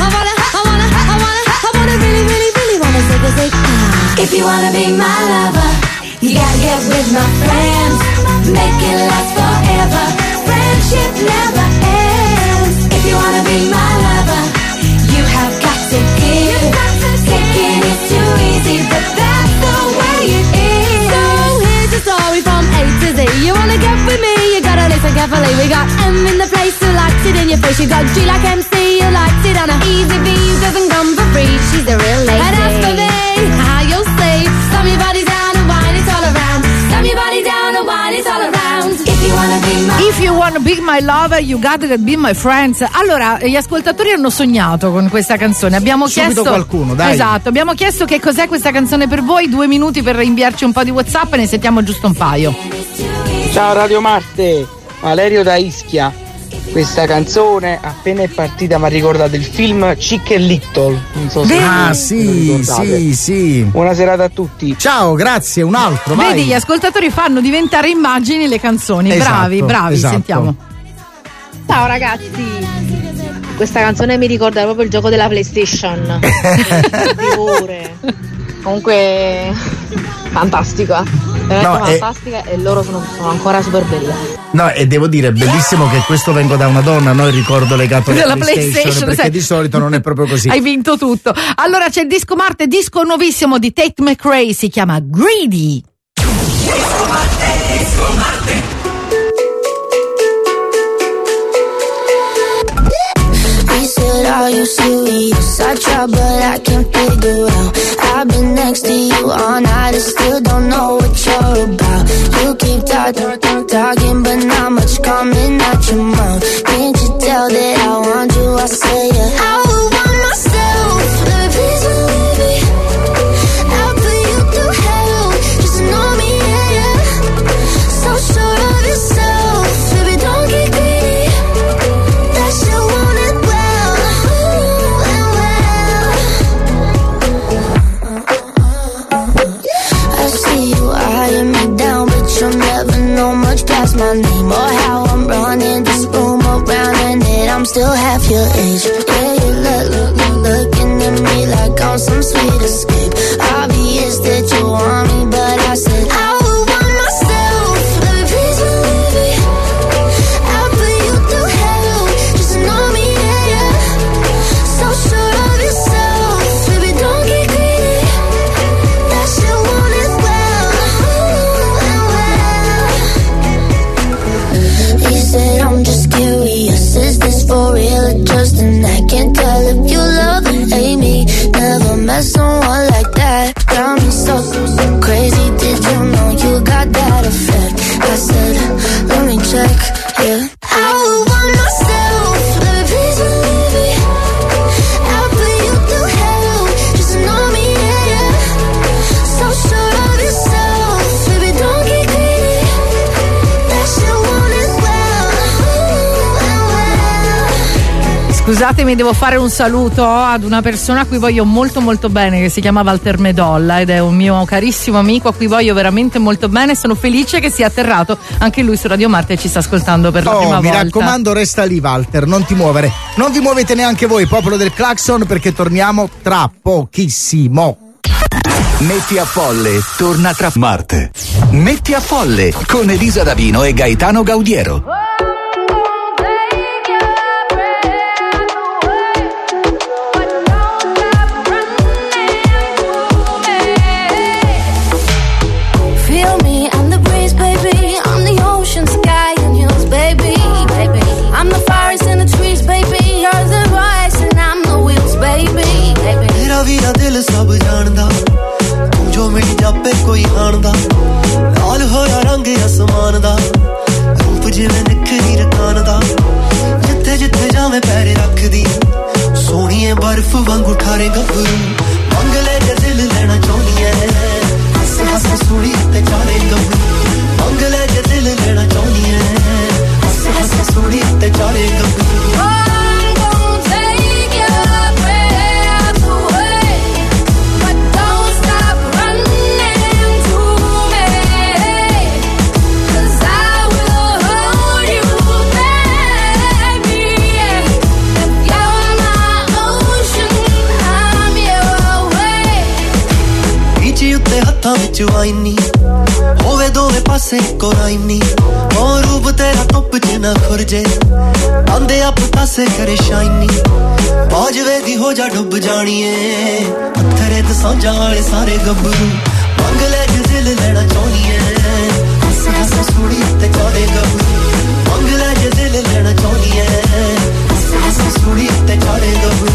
I wanna really, really, really wanna zig a zig. If you wanna be my lover, you gotta get with my friends. Make it last forever. Friendship never ends. If you wanna be my lover, you have got to give. Taking is too easy, but that's the way it is. So here's the story from A to Z. You wanna get with me, you gotta listen carefully. We got M in the place who likes it in your face. You got G like MC, who likes it on a easy V, who doesn't come for free. She's a real lady. And as for me, how you'll see, slam your body down and wine it all around. Slam your body down and wine it all around. If you wanna be my If you wanna be my lover, you gotta be my friends. Allora, gli ascoltatori hanno sognato con questa canzone. Abbiamo chiesto qualcuno, dai. Esatto, abbiamo chiesto che cos'è questa canzone per voi. 2 minuti per inviarci un po' di WhatsApp e ne sentiamo giusto un paio. Ciao Radio Marte, Valerio da Ischia. Questa canzone appena è partita mi ha ricordato il film Chick and Little. Non so se sì. Buona serata a tutti. Ciao, grazie, un altro. Vedi, vai. gli ascoltatori fanno diventare immagini le canzoni. Esatto, bravi, esatto. Sentiamo. Ciao ragazzi, questa canzone mi ricorda proprio il gioco della PlayStation. Figure. Comunque fantastica, veramente fantastica, e loro sono ancora super belle. No, e devo dire, è bellissimo che questo venga da una donna, no? Il ricordo legato alla PlayStation, perché sai, di solito non è proprio così. Hai vinto tutto. Allora c'è il disco Marte, disco nuovissimo di Tate McRae, si chiama Greedy. Disco Marte. We said, are you serious? I tried out, but I can't figure out. I've been next to you all night and still don't know what you're about. You keep talking, but not much coming out your mouth. Can't you tell that I want you? I say it. I would want myself, baby, please believe me. I'll put you through hell, just to know me, yeah, yeah. So sure of yourself, baby, don't get greedy. That you want it well, I see you eyeing me down, but you'll never know much past my name or how I'm running this room around, and that I'm still half your age. Yeah, you looking at me like I'm some sweet escape. Obvious that you want me, but I said I would want myself, baby, please believe me. I'll put you through hell, just to know me, yeah, yeah. So sure of yourself, baby, don't get greedy. That you want it well. He said I'm just curious, is this for real or just an act? Can't tell if you love or hate me. Never met someone like that. Got me so crazy. Did you know you got that effect? I said, let me check, yeah. I would want myself, baby, please believe me. I'll put you through hell, just to know me, yeah, yeah. So sure of yourself, baby, don't get greedy. That you want it well. Scusatemi, devo fare un saluto ad una persona a cui voglio molto molto bene, che si chiama Walter Medolla ed è un mio carissimo amico a cui voglio veramente molto bene. Sono felice che sia atterrato anche lui su Radio Marte e ci sta ascoltando per la prima volta. Mi raccomando, resta lì, Walter, non ti muovere. Non vi muovete neanche voi, popolo del Clacson, perché torniamo tra pochissimo. Metti a Folle torna tra Marte. Metti a Folle con Elisa Davino e Gaetano Gaudiero. Feel me, I'm the breeze, baby. I'm the ocean, sky, and hills, baby. I'm the forest and the trees, baby. You're the rise and I'm the wheels, baby. मेरा वीरा दिल सब जानदा, तू जो मेरी जापे कोई हानदा, लाल होया रंग आसमान दा, रूप जिवें निखरी रकान दा, जिथे जिथे जावें पैर रखदी, सोहणीए बर्फ वांगू ठारे गभरू, मंगले जे दिल लेना चाहनी है, हस हस सुनी ते चाले गभरू, मंगले जे दिल लेना चाहनी है, हस हस सुनी ते चाले गभरू. ਹੱਥਾਂ ਵਿੱਚ ਵਾਈਨੀ ਹੋਵੇ ਦੋਵੇਂ ਪਾਸੇ ਕੋਰਾਈਨੀ ਉਹ ਰੂਪ ਤੇਰਾ ਧੁੱਪ ਚ ਨਾ ਖੁਰਜੇ ਆਂਦੇ ਆਪ ਪਾਸੇ ਕਰੇ ਸ਼ਾਈਨੀ ਬਾਜਵੇ ਦੀ ਹੋ ਜਾ ਡੁੱਬ ਜਾਣੀਏ ਪੱਥਰੇ ਤੇ ਸਾਂਝਾਂ ਵਾਲੇ ਸਾਰੇ ਗੱਭਰੂ ਮੰਗ ਲੈ ਜੇ ਦਿਲ ਲੈਣਾ ਚਾਹਨੀਏ ਹੱਸ ਹੱਸ ਸੁਣੀ ਤੇ ਚਾੜੇ ਗੱਭਰੂ ਮੰਗ ਲੈ ਜੇ ਦਿਲ ਲੈਣਾ ਚਾਹਨੀਏ ਹੱਸ ਹੱਸ ਸੁਣੀ ਤੇ ਚਾੜੇ ਗੱਭਰੂ.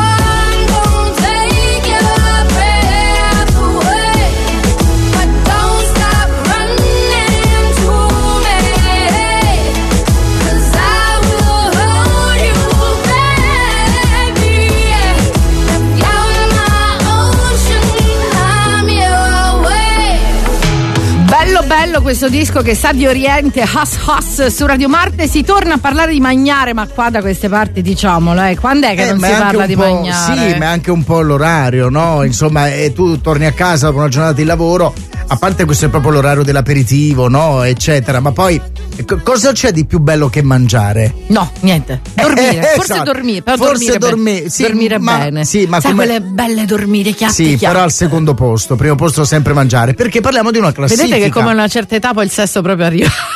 Bello questo disco che sa di Oriente, Hus Hus su Radio Marte. Si torna a parlare di mangiare, ma qua da queste parti diciamolo, quando è che non si parla di mangiare? Sì, ma è anche un po' l'orario, no? Insomma, tu torni a casa dopo una giornata di lavoro, a parte questo è proprio l'orario dell'aperitivo, no? Eccetera, ma poi cosa c'è di più bello che mangiare? No, niente. Dormire, forse esatto. Dormire, però forse dormire sì, dormire bene. Sì, ma sai come... quelle belle dormire, chiatte. Sì, però al secondo posto, primo posto sempre mangiare, perché parliamo di una classifica. Vedete che come a una certa età poi il sesto proprio arriva.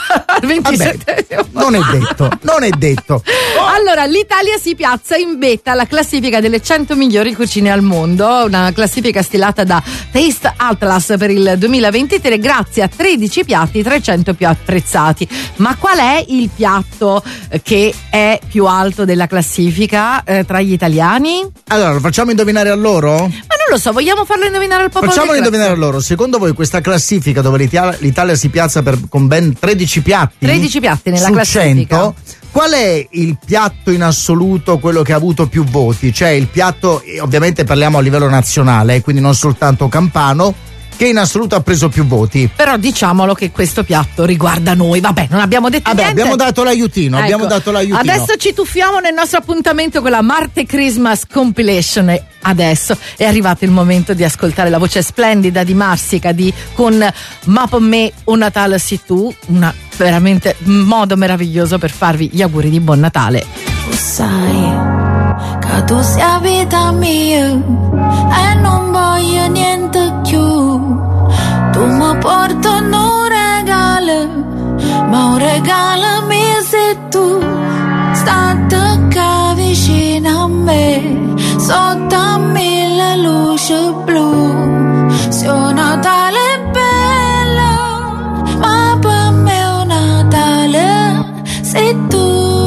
al 27. Non è detto. Allora, l'Italia si piazza in vetta alla classifica delle 100 migliori cucine al mondo, una classifica stilata da Taste Atlas per il 2023 grazie a 13 piatti tra i 100 più apprezzati. Ma qual è il piatto che è più alto della classifica tra gli italiani? Allora, lo facciamo indovinare a loro? Ma non lo so, vogliamo farlo indovinare al popolo? Facciamolo indovinare a loro. Secondo voi questa classifica dove l'Italia si piazza con ben 13 piatti? 13 piatti nella su classifica. 100, qual è il piatto in assoluto, quello che ha avuto più voti? Cioè il piatto, ovviamente parliamo a livello nazionale, quindi non soltanto campano, che in assoluto ha preso più voti. Però diciamolo che questo piatto riguarda noi. Vabbè, non abbiamo detto niente. Abbiamo dato l'aiutino, Ecco, adesso ci tuffiamo nel nostro appuntamento con la Marte Christmas Compilation. E adesso è arrivato il momento di ascoltare la voce splendida di Marsica con Ma per me un Natale si tu, una veramente modo meraviglioso per farvi gli auguri di buon Natale. Sai che tu sei vita mia e non voglio niente più. Tu mi porti un regalo, ma un regalo mi sei tu. State qua vicino a me, sotto a mille luci blu. Se un Natale è bello, ma per me un Natale sei tu.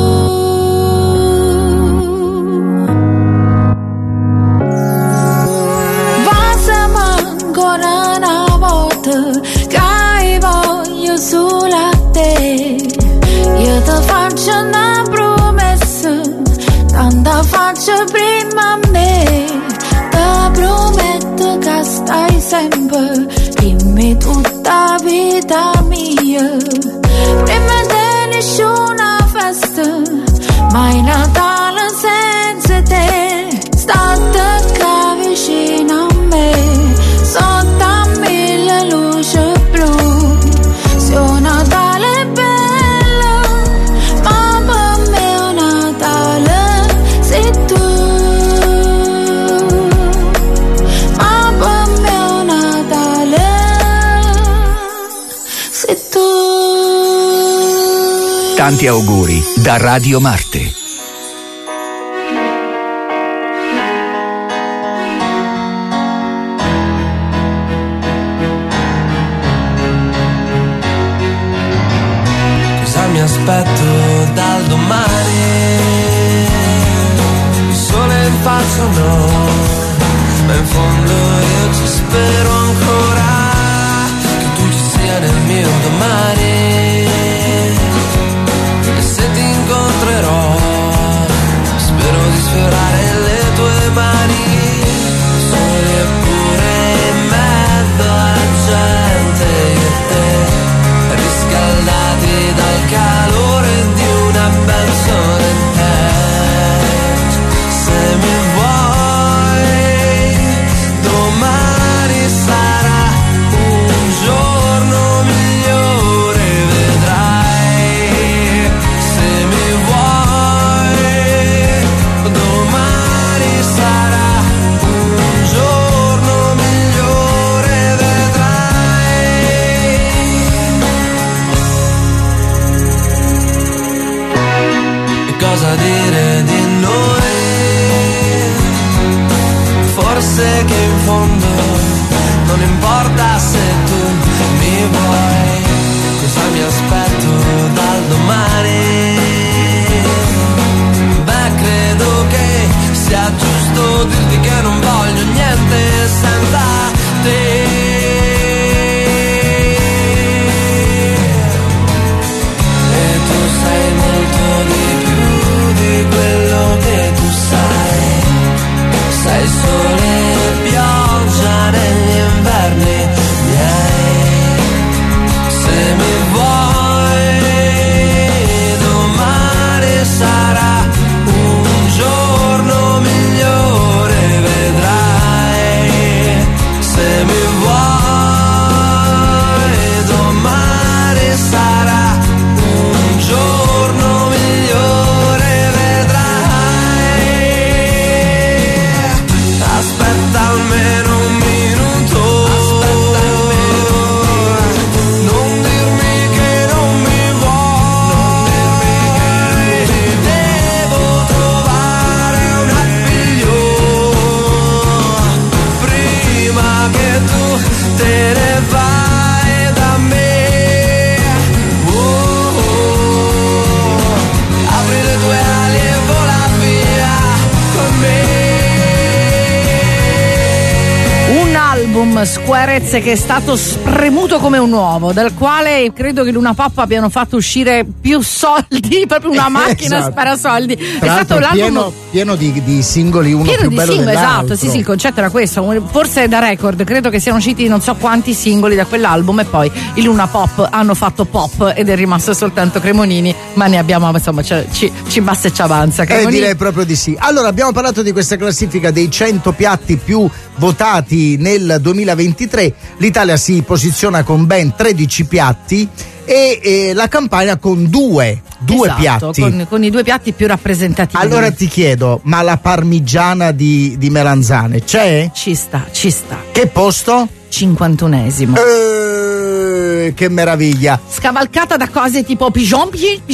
Che voglio solo a te, io ti faccio una promessa, tanta faccio prima a me, ti prometto che stai sempre, dimmi tutta vita mia, prima di nessuna festa, mai Natale senza te, state qua vicino a me, sotto a mille luci blu. Se un Natale è bello, ma per me un Natale sei tu. Ma per me un Natale sei tu. Tanti auguri da Radio Marte. Aspetto dal domani, il sole in faccia no, ma in fondo io ci spero ancora, che tu ci sia nel mio domani, e se ti incontrerò, spero di sfiorare le tue mani, soli eppure in mezzo alla gente, io e te, riscaldati dal calore di una canzone in te. Se mi vuoi, domani sarà un giorno migliore, vedrai. Se mi vuoi, domani sarà un giorno migliore, vedrai. Cosa dire di noi? Forse che in fondo non importa se tu mi vuoi. Cosa mi aspetto dal domani? Beh, credo che sia giusto dirti che non voglio niente senza te. Quello che tu sai sole e pioggia negli inverni miei. Se mi vuoi, domani sarà un giorno migliore, vedrai. album Squarez che è stato spremuto come un uovo, dal quale credo che Luna Pop abbiano fatto uscire più soldi, proprio una macchina esatto. Sparasoldi. È stato l'album pieno di singoli, uno più bello dell'altro. Esatto, sì, il concetto era questo, forse da record, credo che siano usciti non so quanti singoli da quell'album e poi i Luna Pop hanno fatto pop ed è rimasto soltanto Cremonini, ma ne abbiamo, insomma, ci basta e ci avanza. Direi proprio di sì. Allora, abbiamo parlato di questa classifica dei 100 piatti più votati nel 2023. L'Italia si posiziona con ben 13 piatti e la Campania con due esatto, piatti. Con i due piatti più rappresentativi. Allora ti chiedo, ma la parmigiana di melanzane c'è? Ci sta. Che posto? 51esimo. Che meraviglia. Scavalcata da cose tipo molta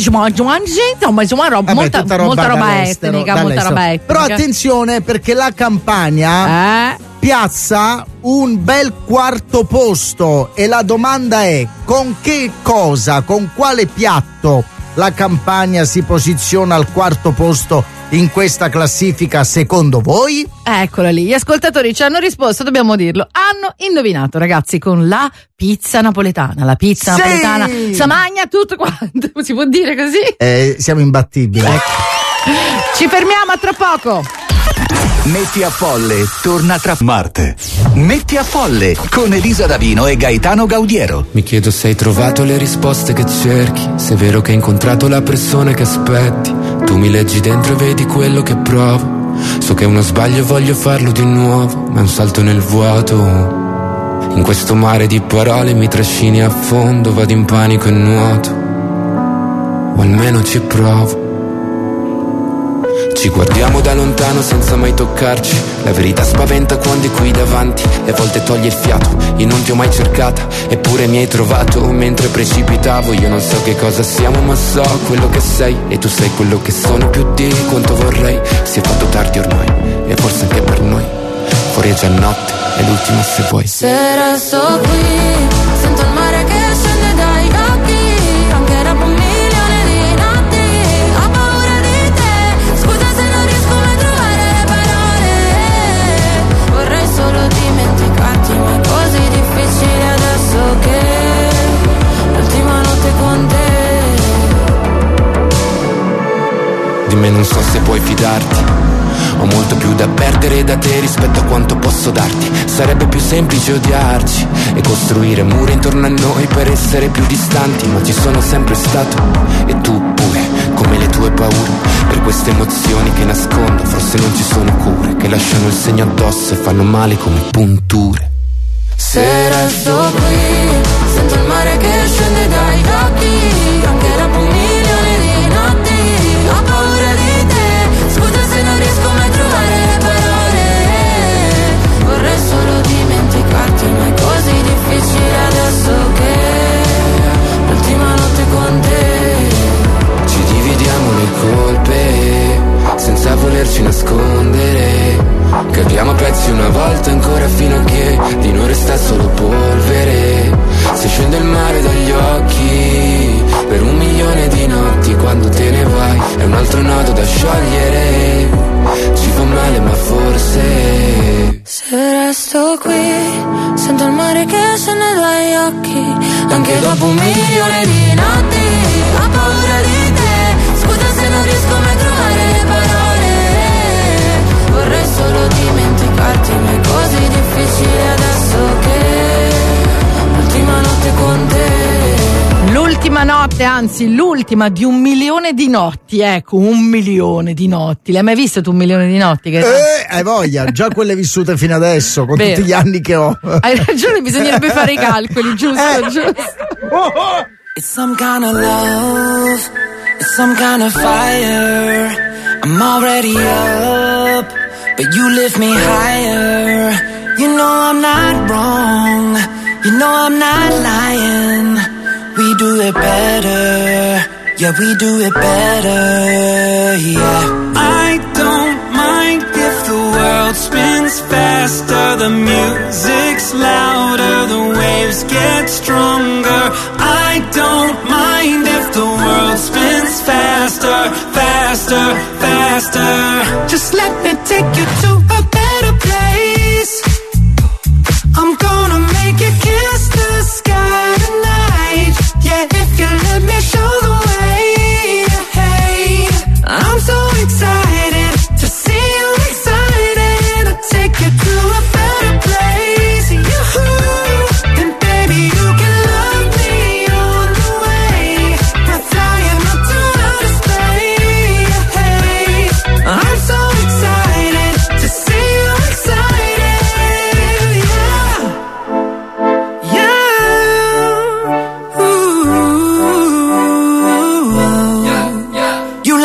roba etnica. Però attenzione, perché la Campania piazza un bel quarto posto e la domanda è: con che cosa, con quale piatto la Campania si posiziona al quarto posto in questa classifica secondo voi? Eccola lì, gli ascoltatori ci hanno risposto, dobbiamo dirlo, hanno indovinato, ragazzi, con la pizza napoletana. La pizza napoletana s'amagna tutto quanto, si può dire così? Siamo imbattibili. Ci fermiamo a tra poco. Metti a Folle torna tra Marte. Metti a Folle con Elisa Davino e Gaetano Gaudiero. Mi chiedo se hai trovato le risposte che cerchi, se è vero che hai incontrato la persona che aspetti. Tu mi leggi dentro e vedi quello che provo. So che è uno sbaglio e voglio farlo di nuovo, ma è un salto nel vuoto. In questo mare di parole mi trascini a fondo, vado in panico e nuoto, o almeno ci provo. Ci guardiamo da lontano senza mai toccarci. La verità spaventa quando è qui davanti e a volte toglie il fiato. Io non ti ho mai cercata, eppure mi hai trovato mentre precipitavo. Io non so che cosa siamo, ma so quello che sei, e tu sei quello che sono più di quanto vorrei. Si è fatto tardi ormai, e forse anche per noi. Fuori è già notte, è l'ultima se vuoi. Se resto qui, sento il mare che scende dai occhi, anche dopo un milione di notti. Ho paura di te, scusa se non riesco mai a trovare le parole. Vorrei solo dimenticarti, ma è così difficile adesso che l'ultima notte con te. Di me non so se puoi fidarti. Ho molto più da perdere da te rispetto a quanto posso darti. Sarebbe più semplice odiarci e costruire muri intorno a noi per essere più distanti, ma ci sono sempre stato, e tu pure, come le tue paure. Per queste emozioni che nascondo forse non ci sono cure, che lasciano il segno addosso e fanno male come punture. Se resto qui, sento il mare che scende dai occhi, anche dopo un milione di notti. Ho paura di te, scusa se non riesco mai a trovare le parole. Vorrei solo dimenticarti, ma è così difficile adesso che l'ultima notte con te. Ci dividiamo le colpe senza volerci nascondere. Capiamo a pezzi una volta ancora fino a che di noi resta solo polvere. Se scende il mare dagli occhi per un milione di notti, quando te ne vai è un altro nodo da sciogliere. Ci fa male ma forse se resto qui, sento il mare che scende dagli occhi, anche dopo un milione di notti. Ho paura di te, scusa se non riesco mai a trovare le parole. Vorrei solo dimenticarti, ma è così difficile adesso che l'ultima notte con te. L'ultima notte, anzi l'ultima di 1 milione di notti, ecco, 1 milione di notti. L'hai mai visto tu 1 milione di notti? Hai voglia, già quelle vissute fino adesso, con tutti gli anni che ho. Hai ragione, bisognerebbe fare i calcoli, giusto, giusto. It's some kind of love, it's some kind of fire. I'm already up, but you lift me higher. You know I'm not wrong, you know I'm not lying. We do it better, yeah, we do it better, yeah. I don't mind if the world spins faster, the music's louder, the waves get stronger. I don't mind if the world spins faster, faster, faster. Just let me take you to a better place. I'm gonna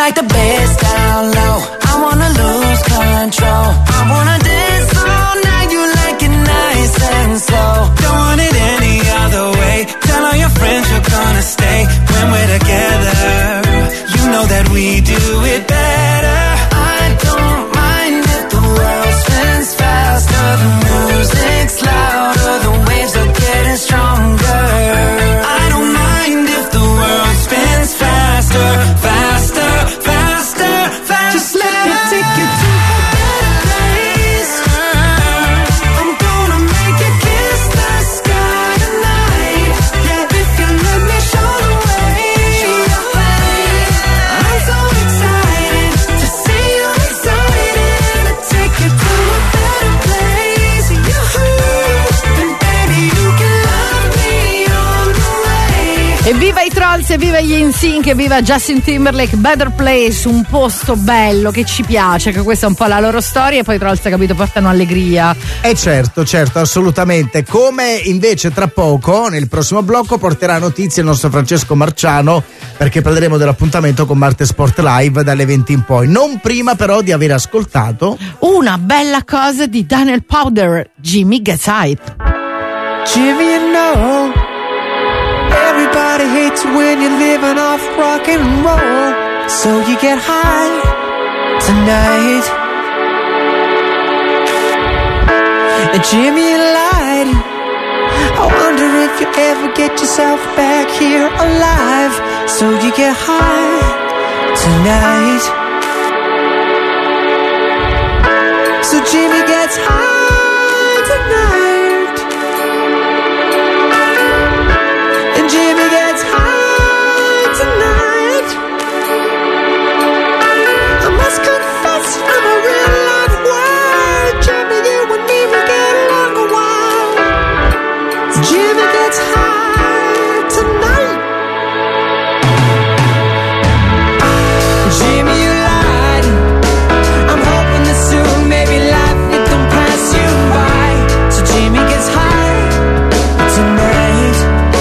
like the bass down low. I wanna lose control. I wanna dance all night. You like it nice and slow. Don't want it any other way. Tell all your friends you're gonna stay when we're together. You know that we do it better. I don't mind if the world spins faster. The music's louder. The waves are getting stronger. I don't mind if the world spins faster, faster, faster, faster. Just let me take you to a better place. I'm gonna make you kiss the sky tonight. Yeah, if you let me show the way. I'm so excited to see you excited. To take you to a better place. And baby, you can love me all the way. Evviva i Trolls, evviva gli NSYNC, evviva Justin Timberlake, Better Place, un posto bello che ci piace, che questa è un po' la loro storia e poi i Trolls, capito, portano allegria. Certo, assolutamente. Come invece tra poco, nel prossimo blocco, porterà notizie il nostro Francesco Marciano, perché parleremo dell'appuntamento con Marte Sport Live dalle 20 in poi. Non prima però di aver ascoltato una bella cosa di Daniel Powder, Jimmy Gets Hype. Jimmy, you know, everybody hates when you're living off rock and roll. So you get high tonight. And Jimmy, you lied. I wonder if you ever get yourself back here alive. So you get high tonight. So Jimmy gets high tonight. And Jimmy gets high tonight. I must confess, I'm a real life wild. Jimmy, you and me will get along a while. Jimmy gets high tonight. Jimmy, you lied. I'm hoping that soon, maybe life it don't pass you by. So Jimmy gets high tonight.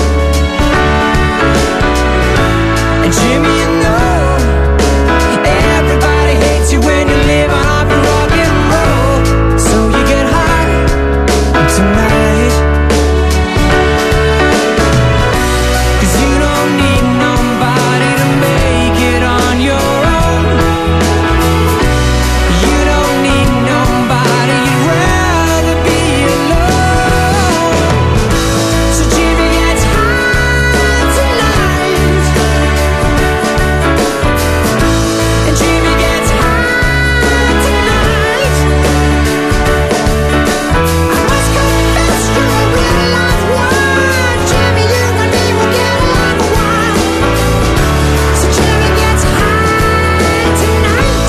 And Jimmy, you know, everybody hates you when you're living off your rock and roll. So you get high tonight. 'Cause you don't need nobody to make it on your own. You don't need nobody, you'd rather be alone. So Jimmy gets high tonight. And Jimmy gets high tonight. I must confess, you're a real life wild. Jimmy, you and me will get along a while. So Jimmy gets high tonight.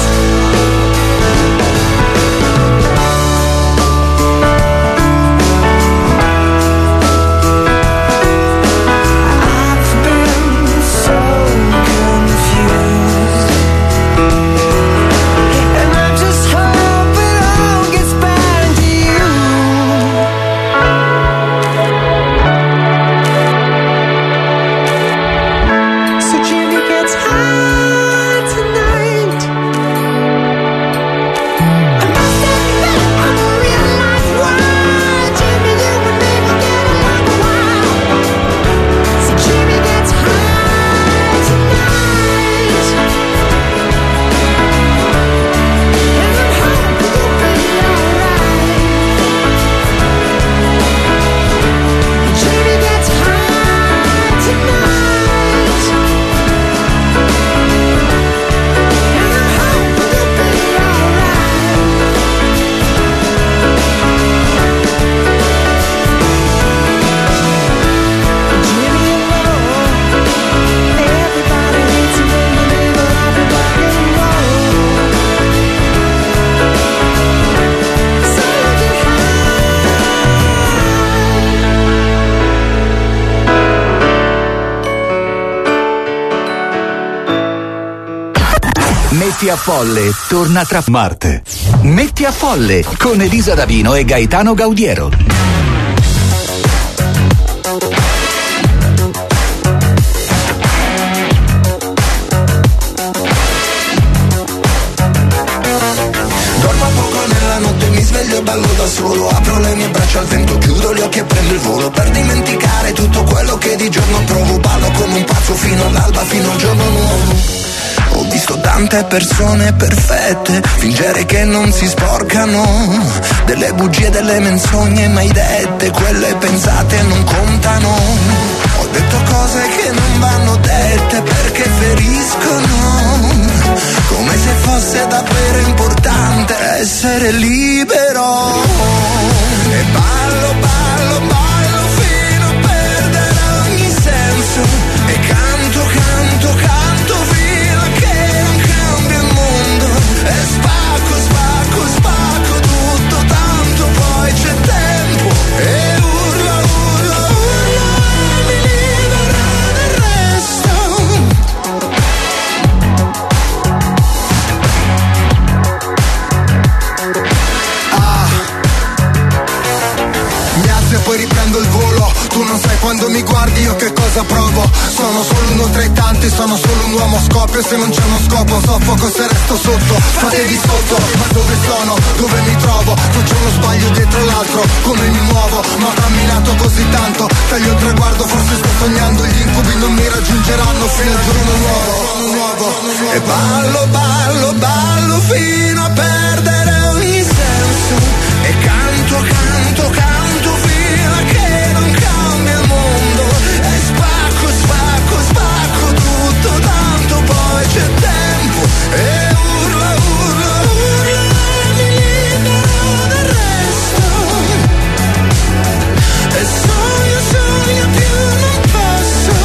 I've been so confused, and I just hope it all gets back to you. So Jimmy gets high tonight. I must admit, I'm a real life wild. Jimmy, you and me will get along a while. So Jimmy gets high tonight. And I hope you'll be alright. Jimmy gets high tonight. And I hope you'll be alright. Jimmy, you know, everybody hates you when you live off your rock and roll. So you get Metti a Folle torna tra Marte. Metti a Folle con Elisa Davino e Gaetano Gaudiero. solo, apro le mie braccia al vento, chiudo gli occhi e prendo il volo per dimenticare tutto quello che di giorno provo. Ballo come un pazzo fino all'alba, fino al giorno nuovo. Ho visto tante persone perfette fingere che non si sporcano, delle bugie, delle menzogne mai dette, quelle pensate non contano. Ho detto cose che non vanno dette perché feriscono, come se fosse davvero importante essere libero. E ballo, ballo, ballo fino a perdere ogni senso, e canto, canto, canto fino a che non cambia il mondo. E spacco, spacco, spacco tutto, tanto poi c'è tempo. E urla, urla, urla, mi libera del resto. Mi alzo e poi riprendo il volo. Tu non sai quando mi guardi io che cosa provo. Sono solo uno tra i tanti, sono solo un uomo scoppio. Se non c'è uno scopo soffoco se resto sotto. Fatevi sotto, ma dove sono? Dove mi trovo? Faccio uno sbaglio dietro l'altro, come mi muovo? Ma ho camminato così tanto, taglio il traguardo, forse sto sognando. Gli incubi non mi raggiungeranno fino al giorno nuovo. E ballo, ballo, ballo fino a perdere ogni senso. E canto, canto, canto fino a che non cambia il mondo. E spacco, spacco, spacco tutto, tanto poi c'è tempo. E urla, urla, urla, mi libero del resto. E sogno, sogno più non posso,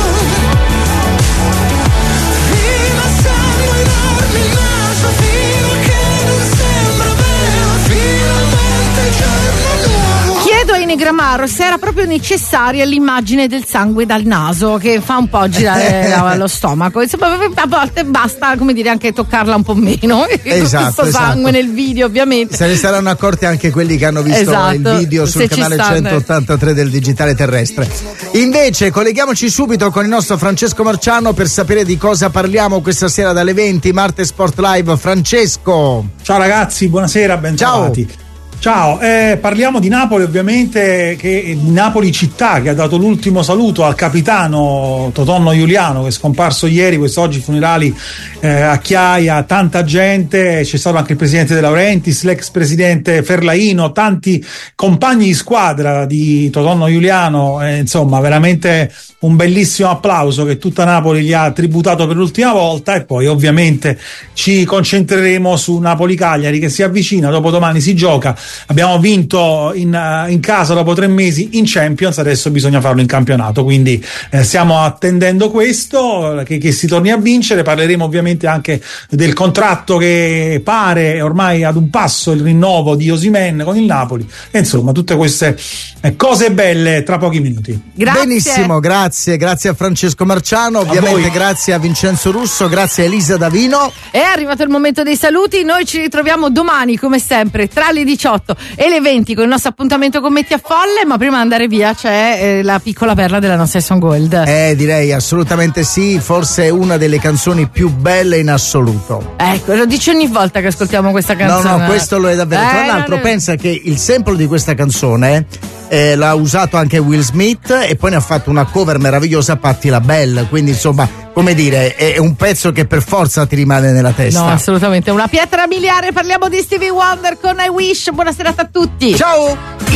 fino a sanguinarmi il naso, fino a che non sembra vero, finalmente il giorno nuovo. Chiedo a Enegramaro se era proprio necessaria l'immagine del sangue dal naso, che fa un po' girare lo stomaco. Insomma, a volte basta, come dire, anche toccarla un po' meno. Esatto, questo sangue nel video, ovviamente. Se ne saranno accorti anche quelli che hanno visto il video sul canale 183 del Digitale Terrestre. Invece colleghiamoci subito con il nostro Francesco Marciano per sapere di cosa parliamo questa sera dalle 20, Marte Sport Live. Francesco. Ciao ragazzi, buonasera, bentrovati. Ciao, parliamo di Napoli, ovviamente, che Napoli città, che ha dato l'ultimo saluto al capitano Totonno Giuliano, che è scomparso ieri. Quest'oggi funerali a Chiaia, tanta gente, c'è stato anche il presidente De Laurentiis, l'ex presidente Ferlaino, tanti compagni di squadra di Totonno Giuliano, insomma veramente un bellissimo applauso che tutta Napoli gli ha tributato per l'ultima volta. E poi ovviamente ci concentreremo su Napoli-Cagliari che si avvicina, dopodomani si gioca. Abbiamo vinto in casa dopo 3 mesi in Champions, adesso bisogna farlo in campionato, quindi stiamo attendendo questo, che si torni a vincere. Parleremo ovviamente anche del contratto che pare ormai ad un passo, il rinnovo di Osimhen con il Napoli, e insomma tutte queste cose belle tra pochi minuti. Grazie. Benissimo, grazie a Francesco Marciano, ovviamente grazie a Vincenzo Russo, grazie a Elisa Davino. È arrivato il momento dei saluti, noi ci ritroviamo domani come sempre tra le 18 e le 20 con il nostro appuntamento con Metti a Folle, ma prima di andare via c'è la piccola perla della nostra Song Gold. Direi assolutamente sì, forse una delle canzoni più belle in assoluto. Ecco, lo dici ogni volta che ascoltiamo questa canzone. No, questo lo è davvero. Tra l'altro pensa che il sample di questa canzone l'ha usato anche Will Smith e poi ne ha fatto una cover meravigliosa Patti LaBelle, quindi insomma, come dire, è un pezzo che per forza ti rimane nella testa. No, assolutamente, una pietra miliare. Parliamo di Stevie Wonder con I Wish. Buona serata a tutti. Ciao.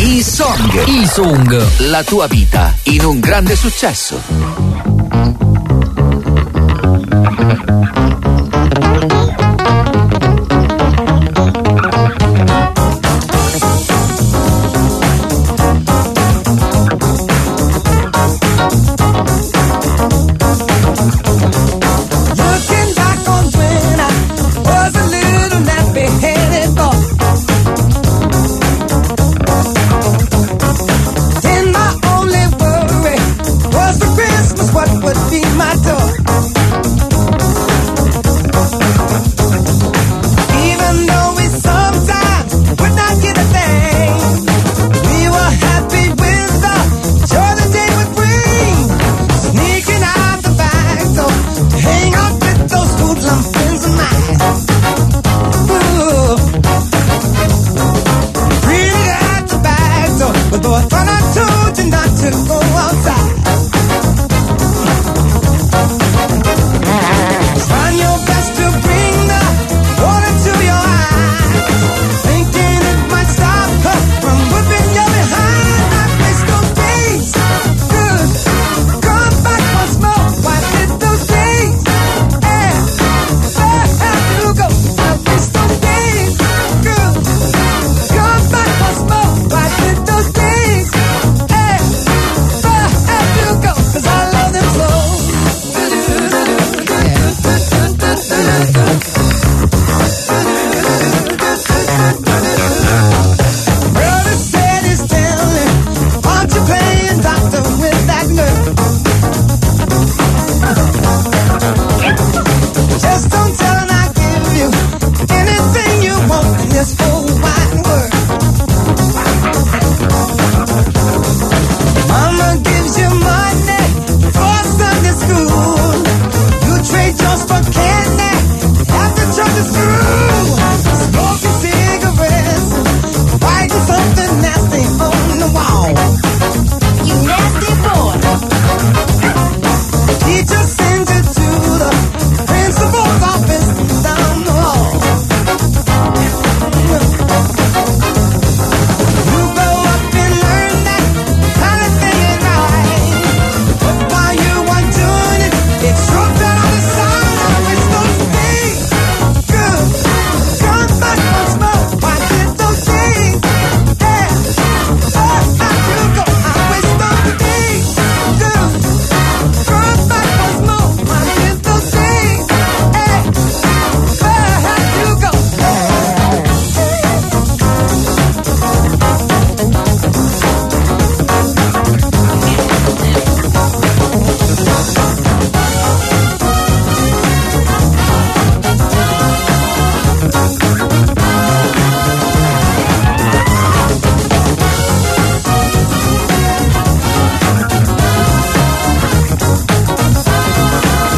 E-Song, la tua vita in un grande successo. What would be my toy? Aspetta.